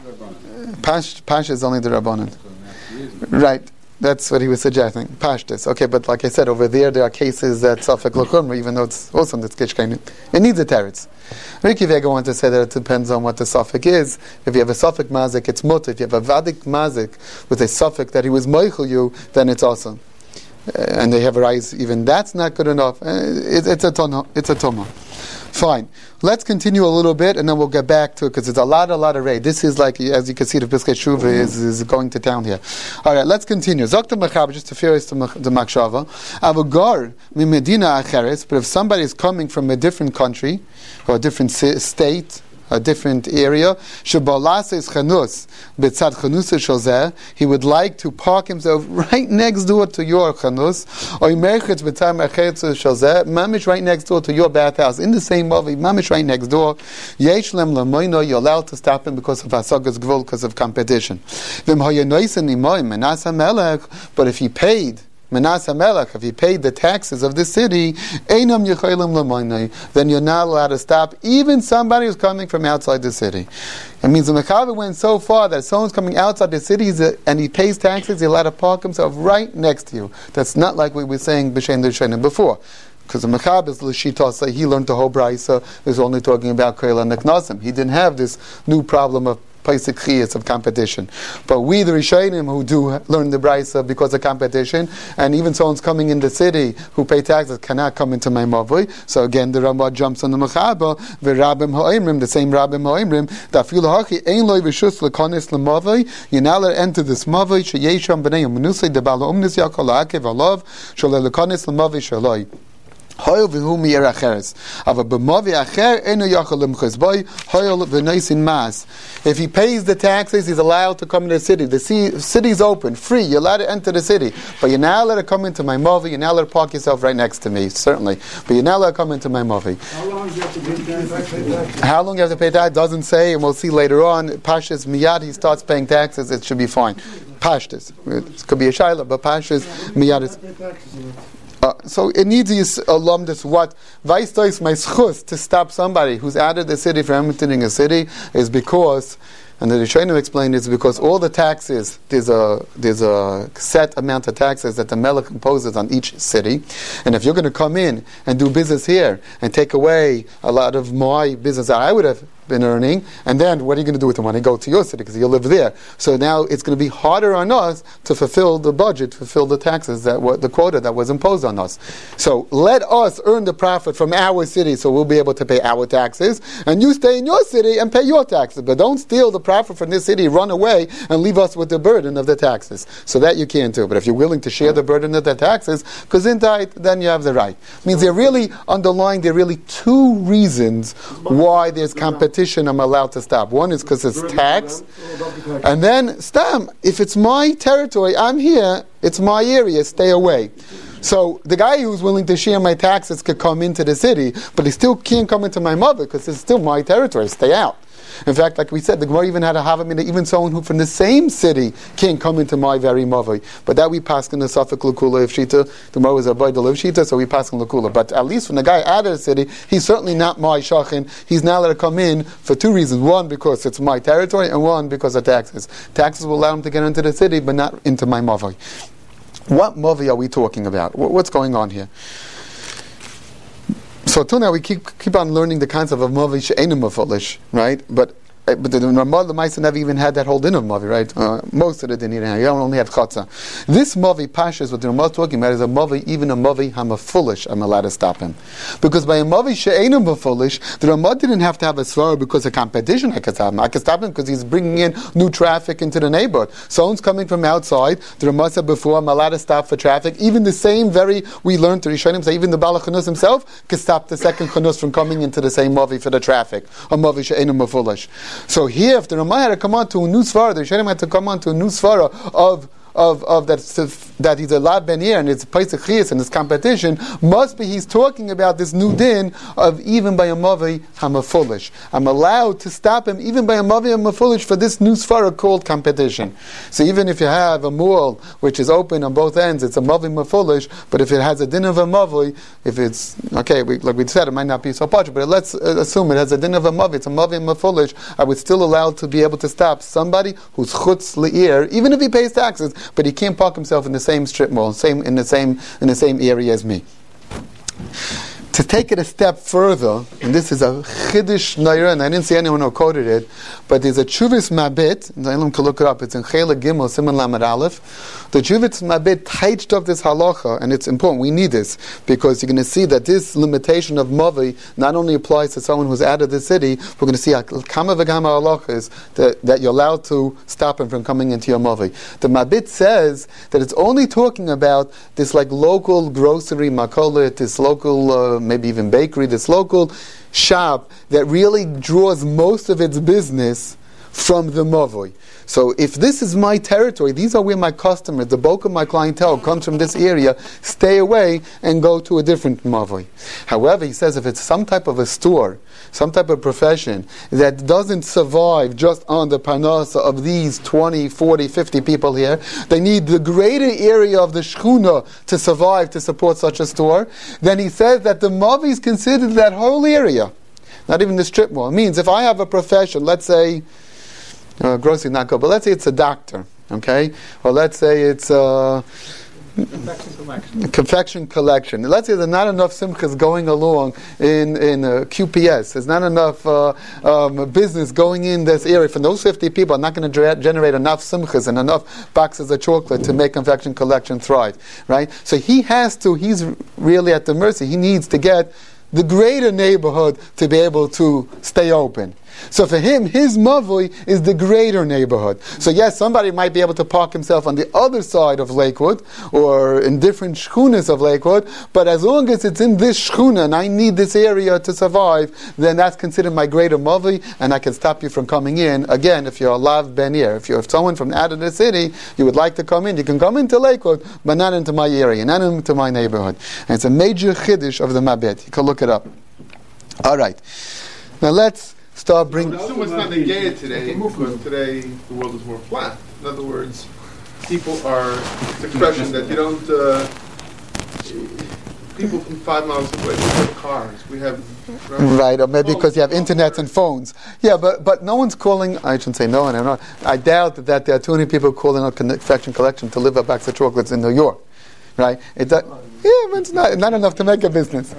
Pash, Pash is only the Rabbanan. Right. That's what he was suggesting. Pashtus. Okay, but like I said, over there, there are cases that Safek L'Chumra, even though it's also in the Tzkishkain, it needs a teretz. Ricky Vega wanted to say that it depends on what the Safek is. If you have a Safek Mazik, it's Mutter. If you have a Vadik Mazik with a Safek that he was Moichel you, then it's awesome. Uh, and they have a rise, even that's not good enough. Uh, it, it's a ton, it's a toma. Fine. Let's continue a little bit, and then we'll get back to it, because it's a lot, a lot of raid. This is like, as you can see, the Piskei Shuva is, is going to town here. All right, let's continue. Zokta Mechaber, just to fear is the Makshava. Avogar mi Medina Acheres, but if somebody is coming from a different country, or a different state, a different area, Shabalasa is Chanus, Betzad Chanus Shozeh, he would like to park himself right next door to your Chanus, or Merchetz Betzad Merchetz Shozeh, Mamish right next door to your bathhouse, in the same movie, Mamish right next door, Yesh Lem Lamoino, you're allowed to stop him because of Hasagas Gvul, because of competition. Vim Hoyanoisen Imoim, Menasa Melech, but if he paid, Menasa Melech, if he paid the taxes of the city, Einam Yecholim Lamoinai, then you're not allowed to stop even somebody who's coming from outside the city. It means the Mechaber went so far that if someone's coming outside the city and he pays taxes, he's allowed to park himself right next to you. That's not like we were saying B'Shem D'Shenim before. Because the Mechaber is L'Shitasa, he learned the whole Brisa, is only talking about Koil and Neknasim. He didn't have this new problem of Paisik Chiyas of competition. But we, the Rishonim, who do learn the Brisa because of competition, and even someone's coming in the city who pay taxes cannot come into my Mavoi. So again, the Rambam jumps on the Mechaba, the Rabbim Ha'imrim, the same Rabbim Ha'imrim, that feel Hachi, Ein Loi Vishus Lekonis Lemavoi, you're not allowed to enter this Mavoi, Sheyesham B'nei Menusei, the Bala Umnis Yakol Ha'akev Alav, Sholei Lekonis Lemavoi Shaloi. Hoyel v'hu mi'er acheres. Ava b'mavi acher eno yachol lemchezboi hoyel v'neisin mas. If he pays the taxes, he's allowed to come into the city. The city's open, free. You're allowed to enter the city. But you're now allowed to come into my mavi. You're now allowed to park yourself right next to me, certainly. But you're now allowed to come into my mavi. How long do you have to pay taxes? How long you have to pay taxes? Doesn't say, and we'll see later on. Pashas miyad, he starts paying taxes. It should be fine. Pashtas. It could be a shayla, but pashas miyad is... Uh, so it needs this alumnus what Vaistois my schus to stop somebody who's out of the city from entering a city is because, and the Rishonim explained it's because all the taxes, there's a there's a set amount of taxes that the Melech imposes on each city, and if you're going to come in and do business here and take away a lot of my business that I would have been earning, and then what are you going to do with the money? Go to your city because you live there. So now it's going to be harder on us to fulfill the budget, fulfill the taxes that were the quota that was imposed on us. So let us earn the profit from our city, so we'll be able to pay our taxes, and you stay in your city and pay your taxes. But don't steal the profit from this city, run away, and leave us with the burden of the taxes. So that you can't do. But if you're willing to share the burden of the taxes, because in that, then you have the right. It means they're really underlying. There are really two reasons why there's competition. I'm allowed to stop. One is because it's tax, and then stam. If it's my territory, I'm here. It's my area. Stay away. So the guy who's willing to share my taxes could come into the city, but he still can't come into my mother because it's still my territory. Stay out. In fact, like we said, the Gemara even had a havamina, even someone who from the same city can't come into my very mavoi. But that we pass in the Safek L'Kula if Shita. The Gemara was a Baida Liv Shita, so we pass in L'Kula. But at least when the guy out of the city, he's certainly not my shachin. He's not allowed to come in for two reasons. One, because it's my territory, and one, because of taxes. Taxes will allow him to get into the city, but not into my mavoi. What mavoi are we talking about? What's going on here? So till now we keep keep on learning the concept of mavi she'enim mafolish, right? But but the Ramah the Maisa never even had that whole din of mavi, right? Uh, most of it didn't even have. You only had chatzah. This mavi pashas, what the Ramah is talking about, is a mavi, even a mavi hamafulish. I'm allowed to stop him because by a mavi she'enim mafulish, the Ramah didn't have to have a svara because of competition. I could stop him. I could stop him because he's bringing in new traffic into the neighborhood. Someone's coming from outside. The Ramah said before, I'm allowed to stop for traffic. Even the same very we learned to Rishonim say even the Bala Chanus himself could stop the second Chanus from coming into the same mavi for the traffic. A mavi she'enim mafulish. So here, if the Ramah had to come on to a new svara, the Rishonim had to come on to a new svara of of of that that he's a lad ben ir and it's Pesach Chiyas and this competition must be he's talking about this new din of even by a mavi hamafulish. I'm allowed to stop him even by a mavi hamafulish for this new svara called competition. So even if you have a mall which is open on both ends, it's a mavi mafulish. But if it has a din of a mavi, if it's okay, we, like we said, it might not be so much. But let's uh, assume it has a din of a mavi. It's a mavi mafulish. I would still allow to be able to stop somebody who's chutz leir, even if he pays taxes. But he can't park himself in the same strip mall, same in the same in the same area as me. To take it a step further, and this is a chiddush naira, and I didn't see anyone who quoted it, but there's a Chuvas Mabit, and anyone can look it up. It's in Chela Gimel Siman Lamed Aleph. The Chuvas Mabit touched up this halacha, and it's important. We need this because you're going to see that this limitation of mavi not only applies to someone who's out of the city. We're going to see kama v'gama halachas that that you're allowed to stop him from coming into your mavi. The Mabit says that it's only talking about this like local grocery makolet, this local. Uh, maybe even bakery, this local shop that really draws most of its business from the mavoi. So if this is my territory, these are where my customers, the bulk of my clientele comes from this area, stay away and go to a different mavoi. However, he says if it's some type of a store, some type of profession that doesn't survive just on the parnasa of these twenty, forty, fifty people here, they need the greater area of the shchuna to survive, to support such a store, then he says that the mavi is considered that whole area, not even the strip mall. It means if I have a profession, let's say, Uh, grossly not good, but let's say it's a doctor, okay? Or let's say it's uh, Confection collection. confection collection. Let's say there's not enough simchas going along in in uh, Q P S. There's not enough uh, um, business going in this area. For those fifty people, are not going to ger- generate enough simchas and enough boxes of chocolate to make confection collection thrive, right? So he has to. He's really at the mercy. He needs to get the greater neighborhood to be able to stay open. So for him, his mavui is the greater neighborhood. So yes, somebody might be able to park himself on the other side of Lakewood or in different shchunas of Lakewood, but as long as it's in this shchuna and I need this area to survive, then that's considered my greater mavui, and I can stop you from coming in. Again, if you're a lav ben ir, if you're someone from out of the city, you would like to come in, you can come into Lakewood, but not into my area, not into my neighborhood. And it's a major chiddush of the Mabit. You can look it up. All right. Now let's start bringing. I assume it's not negated today because today the world is more flat. In other words, people are it's an expression that you don't. Uh, people from five miles away, we have cars. We have right, right or maybe because you have internet and phones. Yeah, but but no one's calling. I shouldn't say no one. I'm not. I doubt that, that there are too many people calling out confection collection to live a box of chocolates in New York. Right? It does, yeah, but it's not, not enough to make a business.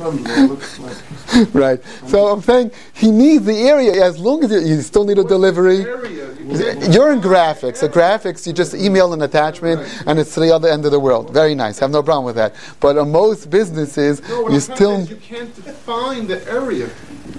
Right. So I'm saying he needs the area as long as you, you still need a delivery. You're in graphics. So graphics, you just email an attachment and it's to the other end of the world. Very nice. Have no problem with that. But on most businesses, no, you still. You can't define the area.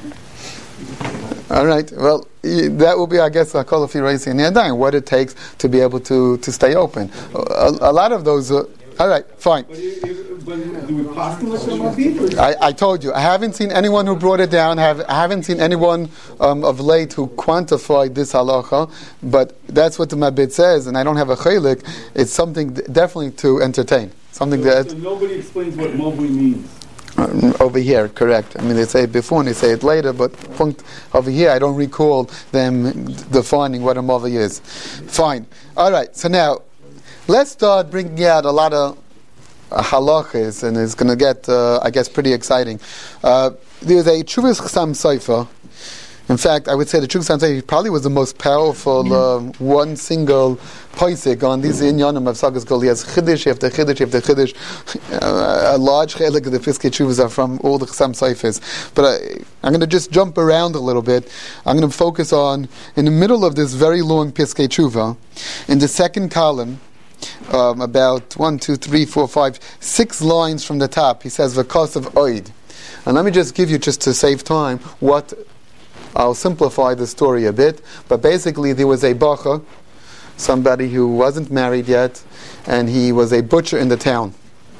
All right. Well, that will be, I guess, a call if you're raising the Yadayim, what it takes to be able to, to stay open. A, a lot of those. Uh, all right, fine. But, you, but do we pass them like I, I told you, I haven't seen anyone who brought it down. Have, I haven't seen anyone um, of late who quantified this halacha, but that's what the Mabit says, and I don't have a chaylik. It's something d- definitely to entertain. Something so, that so nobody explains what mavui means. Uh, over here, correct. I mean, they say it before and they say it later, but punct, over here, I don't recall them defining what a mavui is. Fine. All right, so now, let's start bringing out a lot of uh, halachas, and it's going to get, uh, I guess, pretty exciting. Uh, there's a Chuvas Chasam Sofer. In fact, I would say the Chuvas Chasam Sofer probably was the most powerful um, one single poisik on these inyanim of Sagas Gol. He has chiddush after chiddush after chiddush. Uh, a large chelik of the Piskei Teshuvos are from all the Chasam Sofers. But I, I'm going to just jump around a little bit. I'm going to focus on, in the middle of this very long Piskei Teshuva, in the second column, Um, about one, two, three, four, five, six lines from the top. He says "V'kos of oid," and let me just give you, just to save time, what I'll simplify the story a bit. But basically, there was a bacha, somebody who wasn't married yet, and he was a butcher in the town.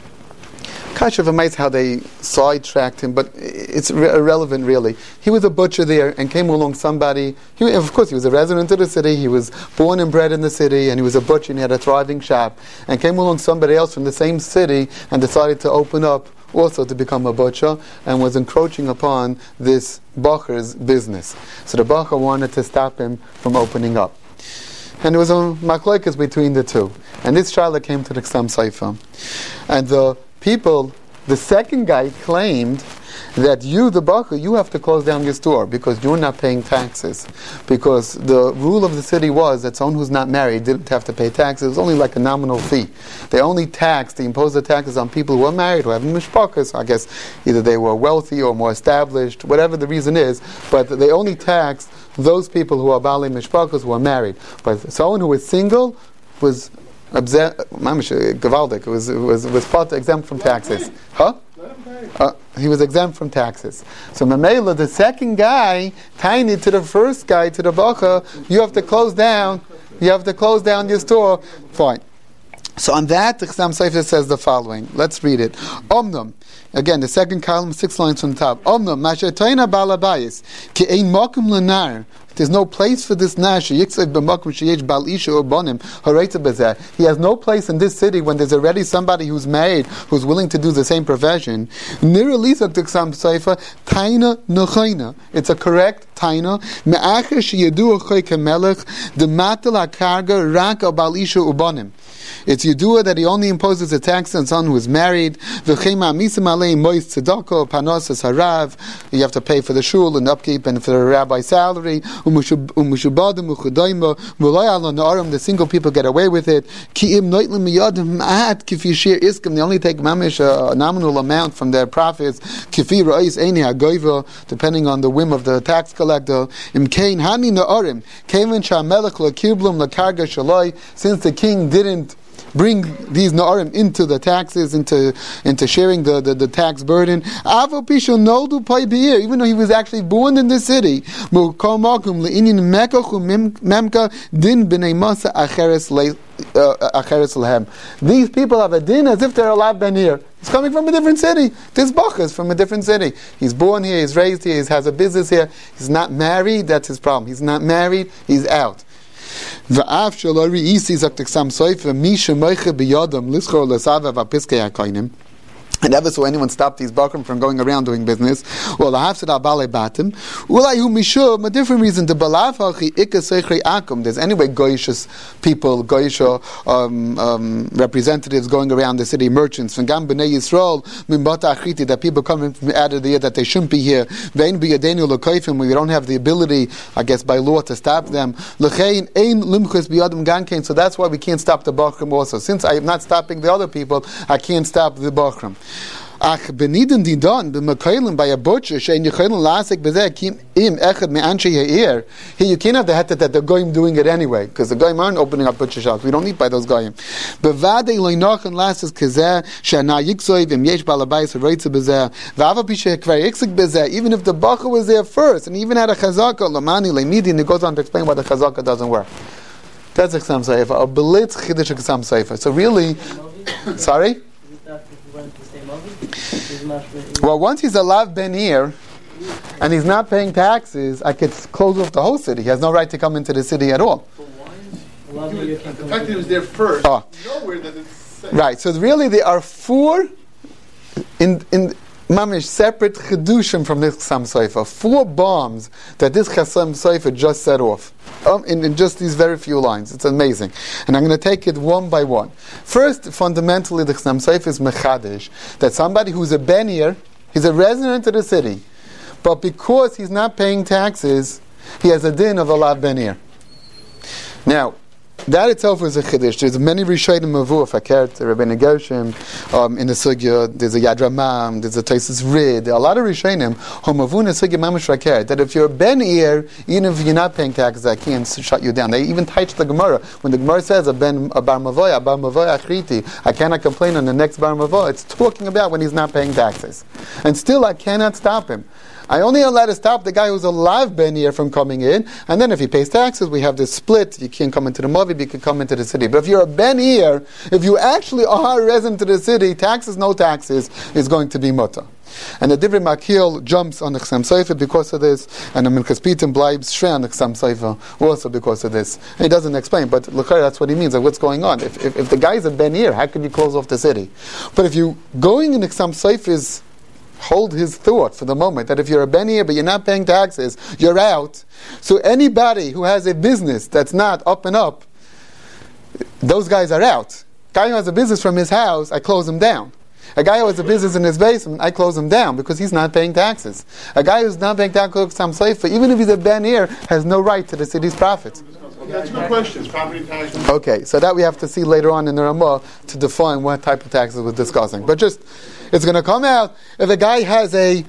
Kind of amazed how they sidetracked him, but it's re- irrelevant really. He was a butcher there, and came along somebody. He, of course, he was a resident of the city. He was born and bred in the city, and he was a butcher, and he had a thriving shop. And came along somebody else from the same city, and decided to open up also to become a butcher, and was encroaching upon this bacher's business. So the bacher wanted to stop him from opening up. And there was a machlokes between the two. And this child came to the Chasam Sofer. And the people, the second guy claimed that you, the bacher, you have to close down your store because you're not paying taxes. Because the rule of the city was that someone who's not married didn't have to pay taxes. It was only like a nominal fee. They only taxed, they imposed the taxes on people who are married, who have mishpakas. I guess either they were wealthy or more established, whatever the reason is, but they only taxed those people who are bali mishpakas, who are married. But someone who is single was Mamish Gavaldik was was was part exempt from taxes. Huh? Uh, he was exempt from taxes. So Mamela, the second guy, tiny to the first guy, to the bacha, you have to close down. You have to close down your store. Fine. So on that, the Chasam Sofer says the following. Let's read it. Omnum. Again, the second column, six lines from the top. Omnum, Mashetayna Balabayis, Ki Ein Mokum Lenar. There's no place for this nash. He has no place in this city when there's already somebody who's married, who's willing to do the same profession. It's a correct taina. It's Yedua that he only imposes a tax on someone who is married. V'chema misim alei mois tzedakah panosas harav. You have to pay for the shul and upkeep and for the rabbi's salary. Umushubadim uchudaima v'loy alon na'arim. The single people get away with it. Ki im noitlim miyadim ma'at kifi shir iskim. They only take mamish a nominal amount from their profits. Kifi ra'is eini hagoyva, depending on the whim of the tax collector. Im kein hani na'arim keven shamelech lakiblum lakarga shaloi. Since the king didn't bring these na'arim into the taxes, into into sharing the, the, the tax burden, even though he was actually born in the city, these people have a din as if they're allowed ben here. He's coming from a different city. This bach is from a different city. He's born here, he's raised here, he has a business here. He's not married, that's his problem. He's not married, he's out. V'af shelo ri'isi zaktek sam soifa mi shemoiche biyadam lischor lesava v'piskei hakoinim. I never saw anyone stop these bakrim from going around doing business. Well, the hafsid al balei batim. Ulayu mishum, a different reason. The balav hachi ikka seichri akum. There's anyway goyishus people, goyish um, um, representatives going around the city, merchants. From Gam b'nei Yisrael min bata achiti, that people coming from out of the year that they shouldn't be here. Vein b'yadenu l'koifim, we don't have the ability, I guess, by law to stop them. L'chein ein limchus b'yadam gankein. So that's why we can't stop the bakrim also. Since I am not stopping the other people, I can't stop the bakrim. Ach beniden die don b'makaylim by a butcher shein yechaylim lasik b'zeh kim im echad me'anshei ha'ir. Here you can't have the heter that the goyim doing it anyway, because the goyim aren't opening up butcher shops. We don't need by those goyim. Bevadei loinochen lasik kazeh she'ana yiksoy v'im yesh balabayis ha'roitze b'zeh v'ava pishe kvar yiksik b'zeh. Even if the bacha was there first and even had a chazaka lamani le'midi, and it goes on to explain why the chazaka doesn't work. That's a Chassam Sofer, a belitz chidush Chassam Sofer. So really, sorry. Well, once he's a lav ben ir, and he's not paying taxes, I could close off the whole city. He has no right to come into the city at all. The fact that he was there first, oh. nowhere does it say. Right, so really there are four in in mamish separate chedushim from this Chassam Sofer. Four bombs that this Chassam Sofer just set off. Um, in, in just these very few lines. It's amazing. And I'm going to take it one by one. First, fundamentally, the Chassam Sofer is mechadish, that somebody who's a ben ir, he's a resident of the city, but because he's not paying taxes, he has a din of a lav ben ir. Now, that itself is a chiddush. There's many rishonim mavu of Akert, Rabbeinu Gershom, um, in the sugya. There's a Yad Ramam, there's a Taisus Rid. There are a lot of rishonim who mavu in the sugya mamash Akert, that if you're a ben ir, even if you're not paying taxes, I can't shut you down. They even touch the Gemara. When the Gemara says a ben a bar mavoy, a bar mavoy achriti, I cannot complain on the next bar mavoy. It's talking about when he's not paying taxes, and still I cannot stop him. I only allowed to stop the guy who's a live ben ir from coming in, and then if he pays taxes, we have this split. You can't come into the movie, but you can come into the city. But if you're a ben ir, if you actually are a resident of the city, taxes, no taxes, is going to be mutter. And the Divrei Makil jumps on the Chassam Sofer because of this, and the Minchas Pitim bleibs shre on the Chassam Sofer also because of this. And he doesn't explain, but look, that's what he means. Like, what's going on? If, if if the guy's a ben ir, how could you close off the city? But if you going in the Chassam Sofer's hold his thought for the moment that if you're a ben ir but you're not paying taxes, you're out. So anybody who has a business that's not up and up, those guys are out. Guy who has a business from his house, I close him down. A guy who has a business in his basement, I close him down because he's not paying taxes. A guy who's not paying taxes, even if he's a ben ir, has no right to the city's profits. That's a good question. It's property tax. Okay, so that we have to see later on in the Ramah to define what type of taxes we're discussing. But just, it's going to come out, if a guy has a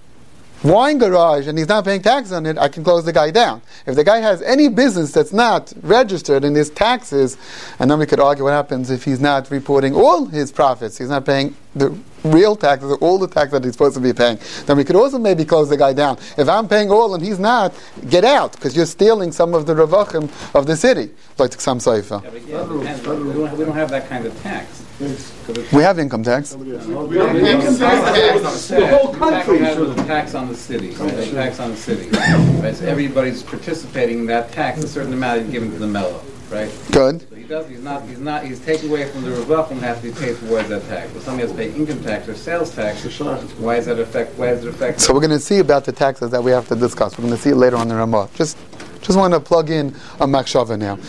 wine garage and he's not paying taxes on it, I can close the guy down. If the guy has any business that's not registered in his taxes, and then we could argue what happens if he's not reporting all his profits, he's not paying the real taxes, all the tax that he's supposed to be paying, then we could also maybe close the guy down. If I'm paying all and he's not, get out, because you're stealing some of the revachim of the city, like Chassam Sofer. Yeah, but yeah, it depends. we, don't have, we don't have that kind of tax. We have income tax. We don't have tax. The whole country has a tax on the city. Right? A tax on the city. Right? So everybody's participating in that tax. A certain amount is given to the mellow. Right? Good. So he does. He's not. He's not. He's taking away from the revachim and has to be paid towards that tax. But somebody has to pay income tax or sales tax. Why does that affect? Why does it affect? So we're going to see about the taxes that we have to discuss. We're going to see it later on in the Ramah. Just. Just want to plug in a machshava now.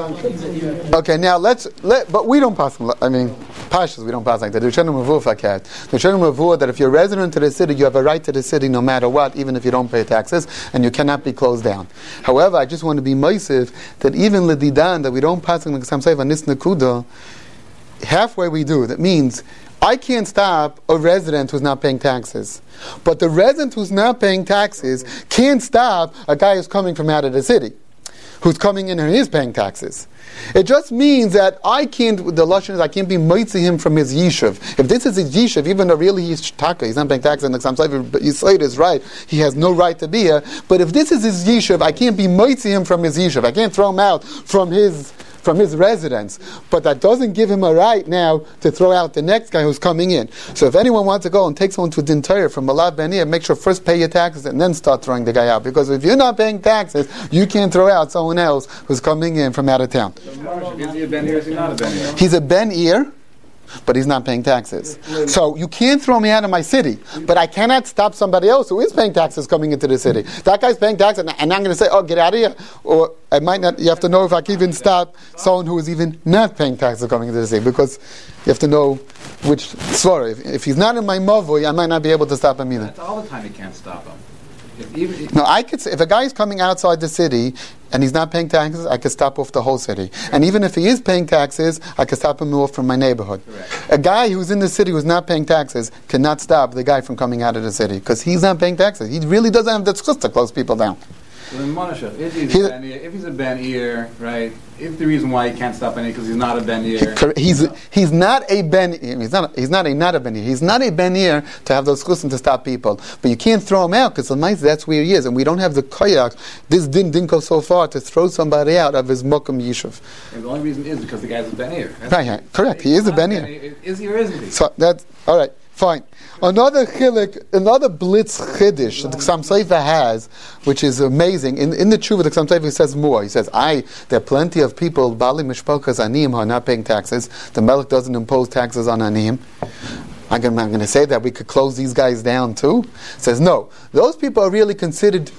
Okay, now let's let. But we don't pass. I mean, pashas we don't pass like that. The Rishonim Mavur fakat. The Rishonim Mavur that if you're a resident of the city, you have a right to the city no matter what, even if you don't pay taxes, and you cannot be closed down. However, I just want to be moisiv that even ledidan that we don't pass like some say on this nekuda. Halfway we do. That means I can't stop a resident who's not paying taxes. But the resident who's not paying taxes can't stop a guy who's coming from out of the city, who's coming in and is paying taxes. It just means that I can't, the Lashon is, I can't be moitzi him from his yishuv. If this is his yishuv, even though really he's taka, he's not paying taxes, and some but Yisrael is right, he has no right to be here. But if this is his yishuv, I can't be moitzi him from his yishuv. I can't throw him out from his from his residence, but that doesn't give him a right now to throw out the next guy who's coming in. So if anyone wants to go and take someone to Din Torah from Malav Benir, make sure first pay your taxes and then start throwing the guy out. Because if you're not paying taxes, you can't throw out someone else who's coming in from out of town. So, Marshall, is he a Ben Ear or is he not a Ben Ear? He's a Ben Ear, but he's not paying taxes. So you can't throw me out of my city, but I cannot stop somebody else who is paying taxes coming into the city. That guy's paying taxes, and I'm going to say, oh, get out of here. Or I might not, you have to know if I can even stop someone who is even not paying taxes coming into the city, because you have to know which svara. If, if he's not in my mavui, I might not be able to stop him either. That's all the time you can't stop him. If even, if no, I could say, if a guy is coming outside the city and he's not paying taxes, I could stop off the whole city. And even if he is paying taxes, I could stop him off from my neighborhood. Correct. A guy who's in the city who's not paying taxes cannot stop the guy from coming out of the city, because he's not paying taxes. He really doesn't have the tzchus to close people down. So then, Moshe, if he's, He's a ben Ear, if he's a Ben Ear, right? If the reason why he can't stop any because he's not a Ben Ear, He's he's not a ben. He's not. A, he's not a not a ben. He's not a ben ear to have those chusim to stop people. But you can't throw him out because that's where he is, and we don't have the koyak. This din didn't go so far to throw somebody out of his mokum yishuv. and the only reason is because the guy's a Ben Ear. That's Right, right, correct. He is a ben ear. Is he or isn't he? So that's all right. Fine. Another chilik, another blitz chiddush that the Chassam Sofer has, which is amazing. In, in the tshuva, the Chassam Sofer says more. He says, "I there are plenty of people bali mishpokas aniyim who are not paying taxes. The Melech doesn't impose taxes on aniyim." I'm going to say that we could close these guys down too. He says, "No, those people are really considered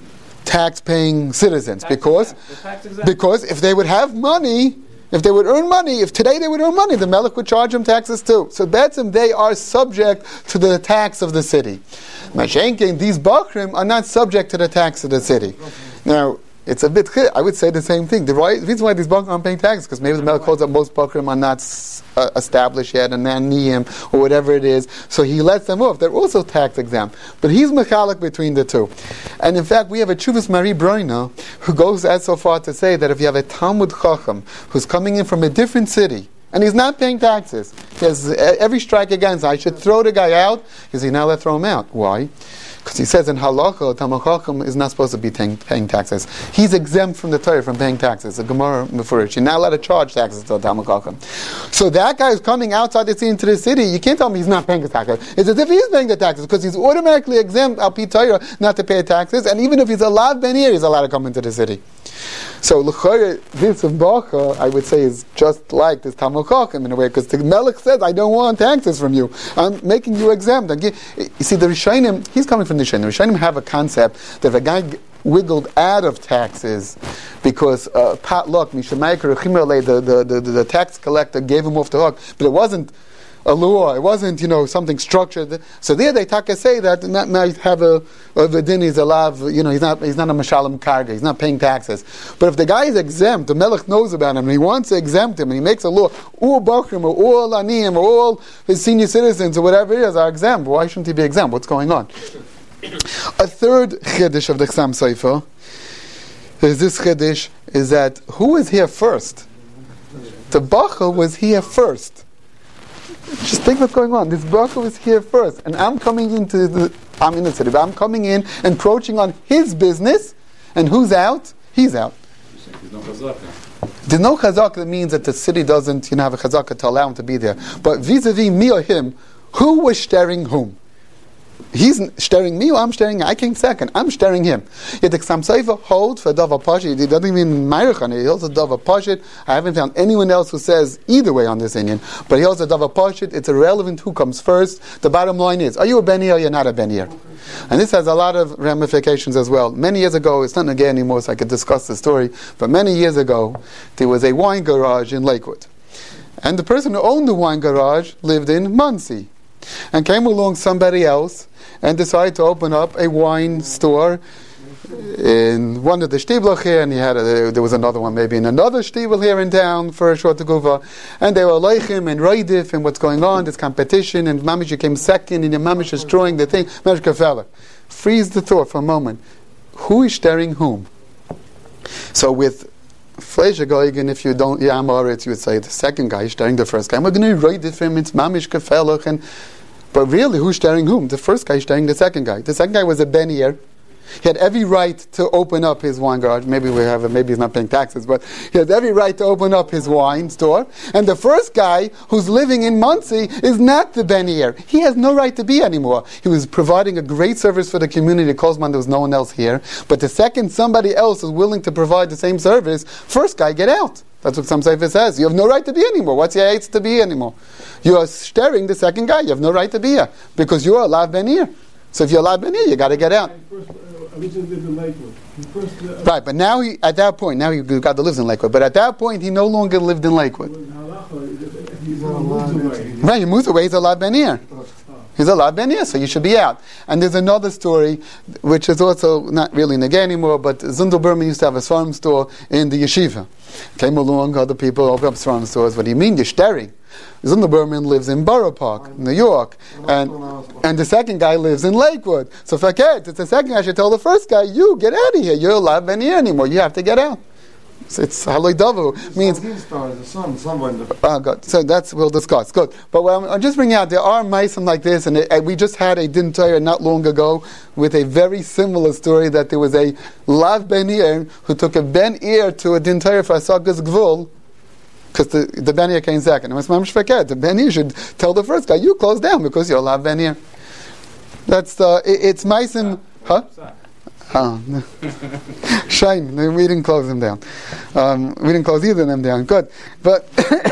tax-paying citizens Tax because exempt. The tax exempt. because if they would have money." If they would earn money, if today they would earn money, the Melech would charge them taxes too. So that's them, they are subject to the tax of the city. Mashenkin, these Bakrim are not subject to the tax of the city. Now, it's a bit, I would say the same thing. The reason why these Bakrim aren't paying taxes, because maybe the Melech calls that most Bakrim are not uh, established yet, and Naniyim, or whatever it is. So he lets them off. They're also tax exempt. But he's mechalik between the two. And in fact, we have a Chuvas Mari Broina who goes as so far to say that if you have a Talmud Chacham who's coming in from a different city, and he's not paying taxes, he has every strike against, I should throw the guy out, he says, now let's throw him out. Why? Because he says in halacha, Talmud Chacham is not supposed to be paying, paying taxes. He's exempt from the Torah from paying taxes. The Gemara Mefurish, you're not allowed to charge taxes to Talmud Chacham. So that guy is coming outside the city into the city. You can't tell me he's not paying the taxes. It's as if he is paying the taxes because he's automatically exempt al pi Torah not to pay taxes. And even if he's allowed ben ear, he's allowed to come into the city. So l'chayr, this of Bacha, I would say, is just like this Talmud Chacham in a way, because the Melech says, I don't want taxes from you. I'm making you exempt. I give, you see, the Rishonim, he's coming from the Rishonim. The Rishonim have a concept that if a guy g- wiggled out of taxes because uh, potluck, Mishamayker, the, the, the, the tax collector gave him off the hook, but it wasn't a law, it wasn't, you know, something structured. So there they taka say that not might have a a din is allowed, you know, he's not he's not a mashalim karga, he's not paying taxes. But if the guy is exempt, the Melech knows about him and he wants to exempt him and he makes a law, all Bakrim or all Aniyim or all his senior citizens or whatever it is are exempt, why shouldn't he be exempt? What's going on? A third chiddush of the Chassam Sofer is this chiddush is that who was here first? The Bacha was here first. Just think what's going on. This bracha was here first, and I'm coming into the. I'm in the city, but I'm coming in, encroaching on his business, and who's out? He's out. There's no chazaka. There's no chazaka that means that the city doesn't, you know, have a chazaka to allow him to be there. But vis-a-vis me or him, who was sharing whom? He's staring me or I'm staring him. I came second. I'm staring him. Yet the Chassam Sofer holds for Davar Pashit. He doesn't even Meirich on it. He holds a Davar Pashit. I haven't found anyone else who says either way on this Indian. But he holds a Davar Pashit. It's irrelevant who comes first. The bottom line is, are you a Beni or you're not a Beni? And this has a lot of ramifications as well. Many years ago, it's not again anymore, so I could discuss the story. But many years ago, there was a wine garage in Lakewood. And the person who owned the wine garage lived in Monsey. And came along somebody else and decided to open up a wine store in one of the shtiblach here, and he had a, there was another one maybe in another shtibel here in town for a short guva, and they were leichim and raidif and what's going on, this competition, and Mamish came second, and your Mamish is destroying the thing. Mamish Kafela. Freeze the thought for a moment. Who is staring whom? So with Fleischer Goigen, if you don't, yeah, Amoritz, you would say the second guy is staring the first guy. We're going to raidif him, it's Mamish Kafela, and but really, who's staring whom? The first guy is staring the second guy. The second guy was a Benier. He had every right to open up his wine garage. Maybe we have, a, maybe he's not paying taxes, but he had every right to open up his wine store. And the first guy, who's living in Monsey, is not the Benier. He has no right to be anymore. He was providing a great service for the community. Kozman, there was no one else here. But the second somebody else is willing to provide the same service, first guy, get out. That's what some Sefer says. You have no right to be anymore. What's your rights to be anymore? You are staring the second guy. You have no right to be here because you are a Lav Benir. So if you're a Lav Benir, you got to get out. First, uh, originally lived in Lakewood. First, uh, right, but now he, at that point, now he got to live in Lakewood. But at that point, he no longer lived in Lakewood. He's away. Right, he moves away. He's a Lav Benir. He's a Lav Benir, so you should be out. And there's another story, which is also not really Nege anymore, but Zundel Berman used to have a farm store in the yeshiva. Came along, other people opened up farm stores. What do you mean? You're staring. Zundel Berman lives in Borough Park, New York, and and the second guy lives in Lakewood. So forget, it's the second guy should tell the first guy, you, get out of here. You're a Lav Benir anymore. You have to get out. So it's haloi davu means. Oh, good. So that's we'll discuss. Good. But well, I'm just bringing out there are meisim like this, and it, we just had a din Torah not long ago with a very similar story that there was a Lav Benir who took a Ben Ir to a din Torah for Asagas Gvul. Because the, the Benir came second. And the Benir should tell the first guy, you close down because you're a Lav Benir. That's the, it, it's meisim, huh? Oh, no. Shame. We didn't close them down. Um, we didn't close either of them down. Good. But,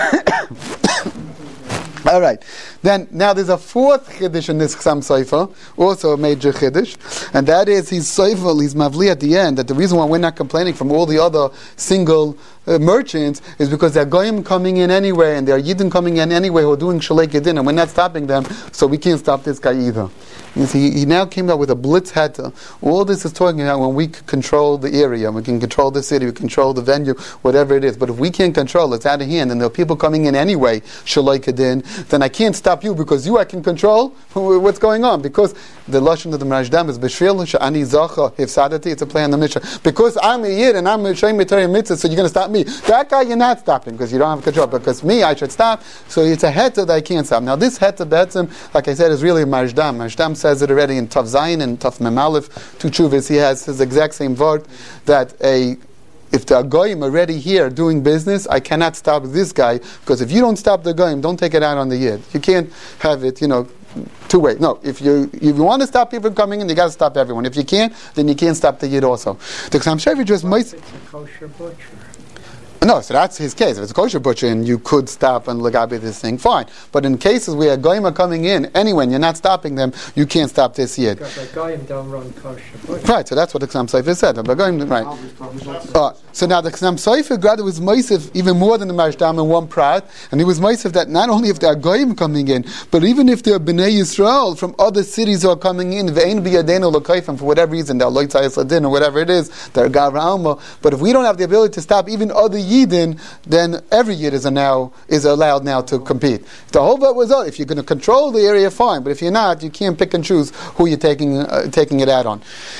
all right. Then, now there's a fourth chiddush in this Chassam Sofer, also a major chiddush, and that is he's Sofer, he's Mavli at the end, that the reason why we're not complaining from all the other single uh, merchants is because they're goyim coming in anyway, and they're yidden coming in anyway who are doing shalei kedin, and we're not stopping them, so we can't stop this guy either. You see, he now came out with a blitz heta. All this is talking about when we can control the area, we can control the city, we control the venue, whatever it is. But if we can't control, it's out of hand, and there are people coming in anyway, shaloi kedin, then I can't stop you because you I can control what's going on. Because the lashon of the Marashdam is b'shvil she'ani zacha hifsadati. It's a play on the Mishnah. Because I'm a yid and I'm a shayim mitari mitzvah, so you're going to stop me. That guy you're not stopping because you don't have control. Because me, I should stop. So it's a heta that I can't stop. Now this heta betzim, like I said, is really a Marashdam. Marashdam says it already in Tav Zayin and Tav Mem Aleph, two chuvas. He has his exact same word that a if the goyim are already here doing business, I cannot stop this guy, because if you don't stop the goyim, don't take it out on the yid. You can't have it, you know, two ways. No, if you if you want to stop people coming in, you got to stop everyone. If you can't, then you can't stop the yid also. The Chassam Sofer just might. It's a kosher butcher. No, so that's his case. If it's a kosher butcher and you could stop and legabe this thing, fine. But in cases where goyim are coming in anyway and you're not stopping them, you can't stop this yid. Because the goyim don't run kosher butcher. Right, so that's what the Chassam Sofer said. The goyim, right. Uh, so now the Chassam Sofer Grada was Moisef even more than the Marashdam in one prat, and he was Moisef that not only if there are goyim coming in, but even if there are Bnei Yisrael from other cities who are coming in, ve'ein biyadenu l'kaifim, for whatever reason, they're loy tzayis ladin or whatever it is, they're gavra alma. But if we don't have the ability to stop even other Yidin, then every Yid is now is allowed now to compete. The whole vote was, oh, if you're going to control the area, fine. But if you're not, you can't pick and choose who you're taking uh, taking it out on.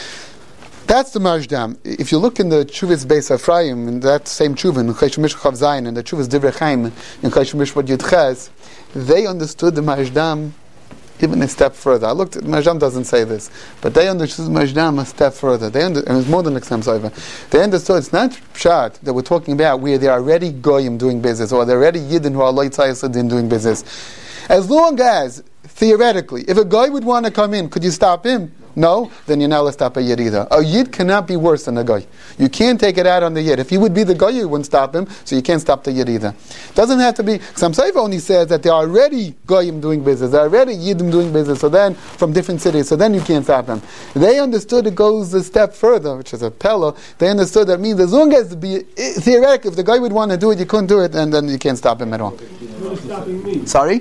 That's the Marashdam. If you look in the Chuvas Beis Ephraim, in that same Chuvah, in Chayshim Mishchav Zayin, and the Chuvas Divrei Chaim, in Chayshim Mishpat Yud Ches, they understood the Marashdam even a step further. I looked at Marashdam doesn't say this, but they understood Marashdam a step further. They under, and it's more than Chassam Sofer. They understood it's not pshat that we're talking about where they're already goyim doing business, or they're already yidden who are loy tzayis ladin doing business. As long as theoretically, if a guy would want to come in, could you stop him? No, then you're not allowed to stop a Yid either. A Yid cannot be worse than a guy. You can't take it out on the Yid. If he would be the guy, you wouldn't stop him, so you can't stop the Yid either. Doesn't have to be, Chassam Sofer only says that there are already Goyim doing business, there are already Yidim doing business, so then, from different cities, so then you can't stop them. They understood it goes a step further, which is a Pella. They understood that means as long as, be, theoretically, if the guy would want to do it, you couldn't do it, and then you can't stop him at all. Sorry?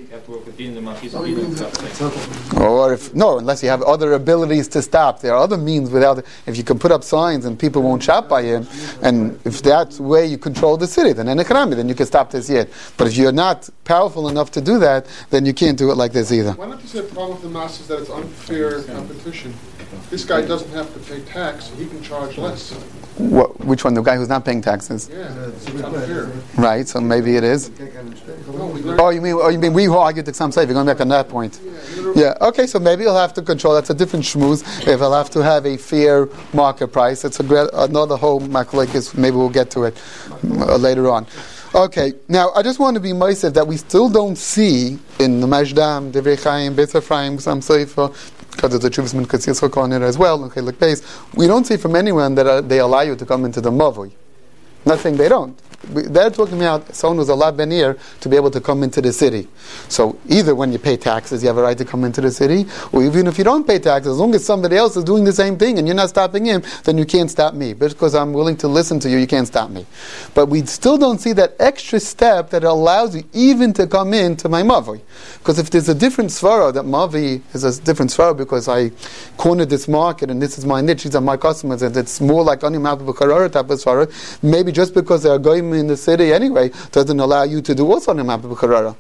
Or if, no, unless you have other abilities to stop. There are other means without, if you can put up signs and people won't shop by him, and if that's where you control the city, then in economy, then you can stop this yet. But if you're not powerful enough to do that, then you can't do it like this either. Why not you say the problem with the mass is that it's unfair competition? This guy doesn't have to pay tax, so he can charge less. What, which one? The guy who's not paying taxes? Yeah, it's unfair. Right, so maybe it is. No, we learned- Oh, you mean? Oh, you mean we who argued the Chassam Sofer? You're going back on that point. Yeah. Okay. So maybe he'll have to control. That's a different shmooze. If he'll have to have a fair market price, it's a great, another whole machlokes. Maybe we'll get to it uh, later on. Okay. Now I just want to be moisev that we still don't see in the Mashdam, Divrei Chaim, Beis Ephraim, Chassam Sofer, because there's a Chuvas Min Katzir Chok on it as well. Okay, look base. We don't see from anyone that uh, they allow you to come into the Mavoi. Nothing. They don't. They're talking about someone who's a la benir to be able to come into the city. So either when you pay taxes, you have a right to come into the city, or even if you don't pay taxes, as long as somebody else is doing the same thing and you're not stopping him, then you can't stop me. But because I'm willing to listen to you, you can't stop me. But we still don't see that extra step that allows you even to come in to my mavi. Because if there's a different svara, that mavi is a different svara because I cornered this market and this is my niche, these are my customers, and it's more like Ani Ma'av B'Karara type of svara, maybe just because they are going in the city anyway doesn't allow you to do also Ani Ma'av B'Karara.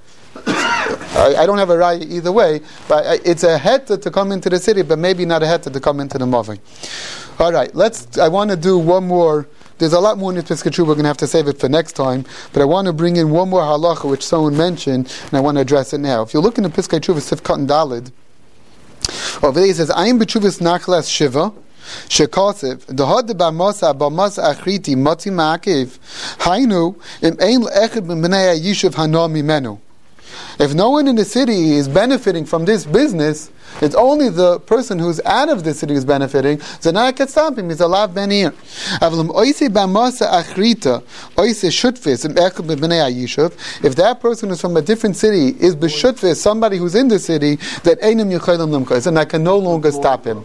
I, I don't have a right either way, but I, it's a heta to come into the city, but maybe not a heta to come into the mavi. All right, let's. I want to do one more. There's a lot more in this Piskei Teshuva. We're going to have to save it for next time. But I want to bring in one more halacha which someone mentioned, and I want to address it now. If you look in the Piskei Teshuva Sif Katan Dalid, over there he says, "Ayin b'tshuvas nachlas shiva." Shekosef the hod b'masa b'masa achriti mati ma'akev hainu im ein le'echad b'nei yishuv hanami menu. If no one in the city is benefiting from this business, it's only the person who's out of the city who's benefiting. So now I can stop him. He's a lav ben ir. If that person is from a different city, is b'shutfis, somebody who's in the city, that einim yichaylim limkos, and I can no longer stop him.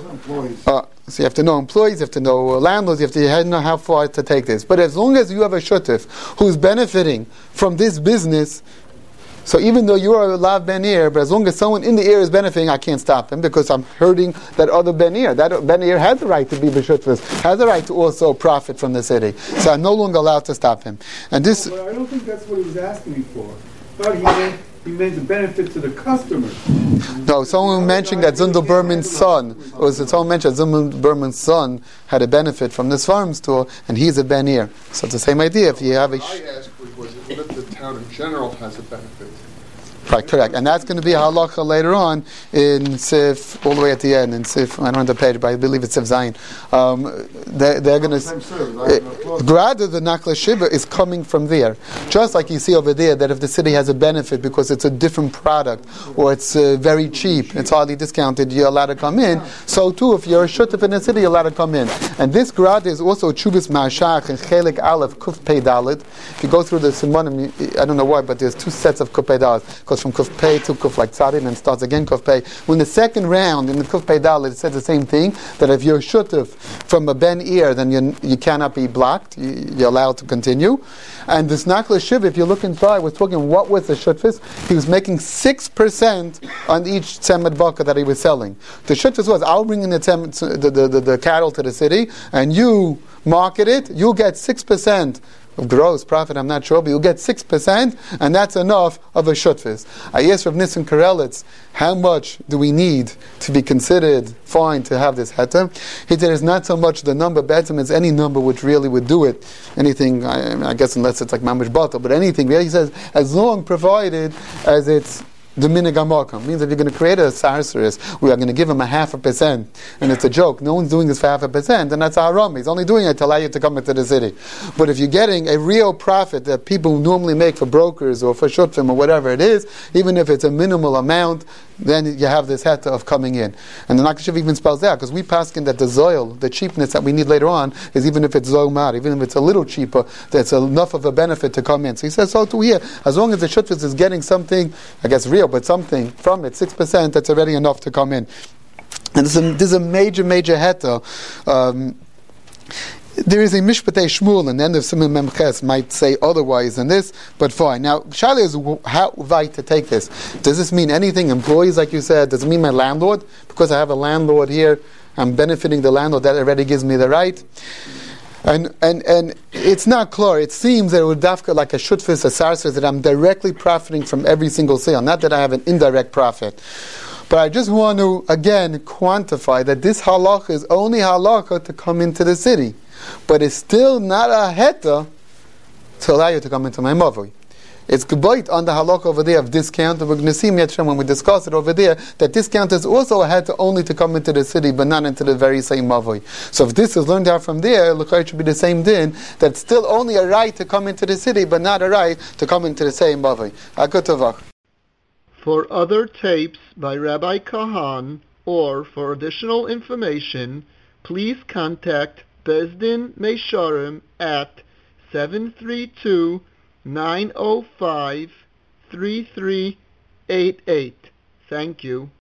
Uh, so you have to know employees, you have to know uh, landlords, you have to, you have to know how far to take this. But as long as you have a shutif who's benefiting from this business, so even though you are a lav ben ir, but as long as someone in the ear is benefiting, I can't stop him because I'm hurting that other ben ir. That ben ir has the right to be b'shutfus, has the right to also profit from the city. So I'm no longer allowed to stop him. And this, well, I don't think that's what he was asking me for. I thought he meant, he meant the benefit to the customer. No, someone mentioned that Zundel Berman's son, or someone mentioned Zundel Berman's son had a benefit from this farm store, and he's a ben ir. So it's the same idea. If you have a, What I asked was, was it what if the town in general has a benefit? right, correct, and that's going to be halacha later on in Sif, all the way at the end in Sif. I don't have the page, but I believe it's Sif Zayin. Um, they're, they're going to rather the Nakla Shiva is coming from there, just like you see over there that if the city has a benefit because it's a different product or it's uh, very cheap, it's hardly discounted, you're allowed to come in. So too, if you're a shutuf in the city, you're allowed to come in. And this grad is also Chubis Ma'ashach and Chelik Aleph Kuf Pei Dalet. If you go through the Simonim, I don't know why, but there's two sets of Kuf Pei Dalet. Because from Kuf Pei to Kuf like Tzarin and starts again Kuf Pei. When the second round in the Kuf Pei Dalet, it says the same thing, that if you're shutuf from a ben ir, then you you cannot be blocked. You, you're allowed to continue. And this Nakla Shiva, if you look inside, we're talking what was the shutfis? He was making six percent on each tzemed baka that he was selling. The shutfis was, I'll bring in the, tzem, the, the, the, the cattle to the city, and you market it, you'll get six percent of gross profit, I'm not sure, but you'll get six percent, and that's enough of a shutfis. I asked Rav Nissen Karelitz, how much do we need to be considered fine to have this heter? He said it's not so much the number, but it's any number which really would do it. Anything, I, I guess unless it's like mamish bottle, but anything, really, he says, as long provided as it's the minigamakam means if you're going to create a sorceress, we are going to give him a half a percent, and it's a joke. No one's doing this for half a percent, and that's haram. He's only doing it to allow you to come into the city. But if you're getting a real profit that people normally make for brokers or for shutfim or whatever it is, even if it's a minimal amount, then you have this heta of coming in. And the Nakashiv even spells out, because we paskin that the zoil, the cheapness that we need later on, is even if it's zoil mar, even if it's a little cheaper, that's enough of a benefit to come in. So he says, so to here, as long as the shutfis is getting something, I guess real, but something from it, six percent, that's already enough to come in. And this is a, this is a major, major heta. Um, There is a Mishpatei Shmuel, and the end of Siman Memches might say otherwise than this, but fine. Now, Shaila is how right to take this. Does this mean anything? Employees, like you said, does it mean my landlord? Because I have a landlord here, I'm benefiting the landlord, that already gives me the right. And and and it's not clear. It seems that it would dafka like a shutfis, a sarsis, that I'm directly profiting from every single sale, not that I have an indirect profit. But I just want to, again, quantify that this halacha is only halacha to come into the city. But it's still not a heta to allow you to come into my mavoi. It's gebayt on the halakha over there of discount. We're going to see when we discuss it over there that discount is also a heta only to come into the city, but not into the very same mavoi. So if this is learned out from there, it should be the same din. That's still only a right to come into the city, but not a right to come into the same mavoi. Akutavach. For other tapes by Rabbi Kahan or for additional information, please contact Bezdin Meisharim at seven three two, nine zero five, three three eight eight. Thank you.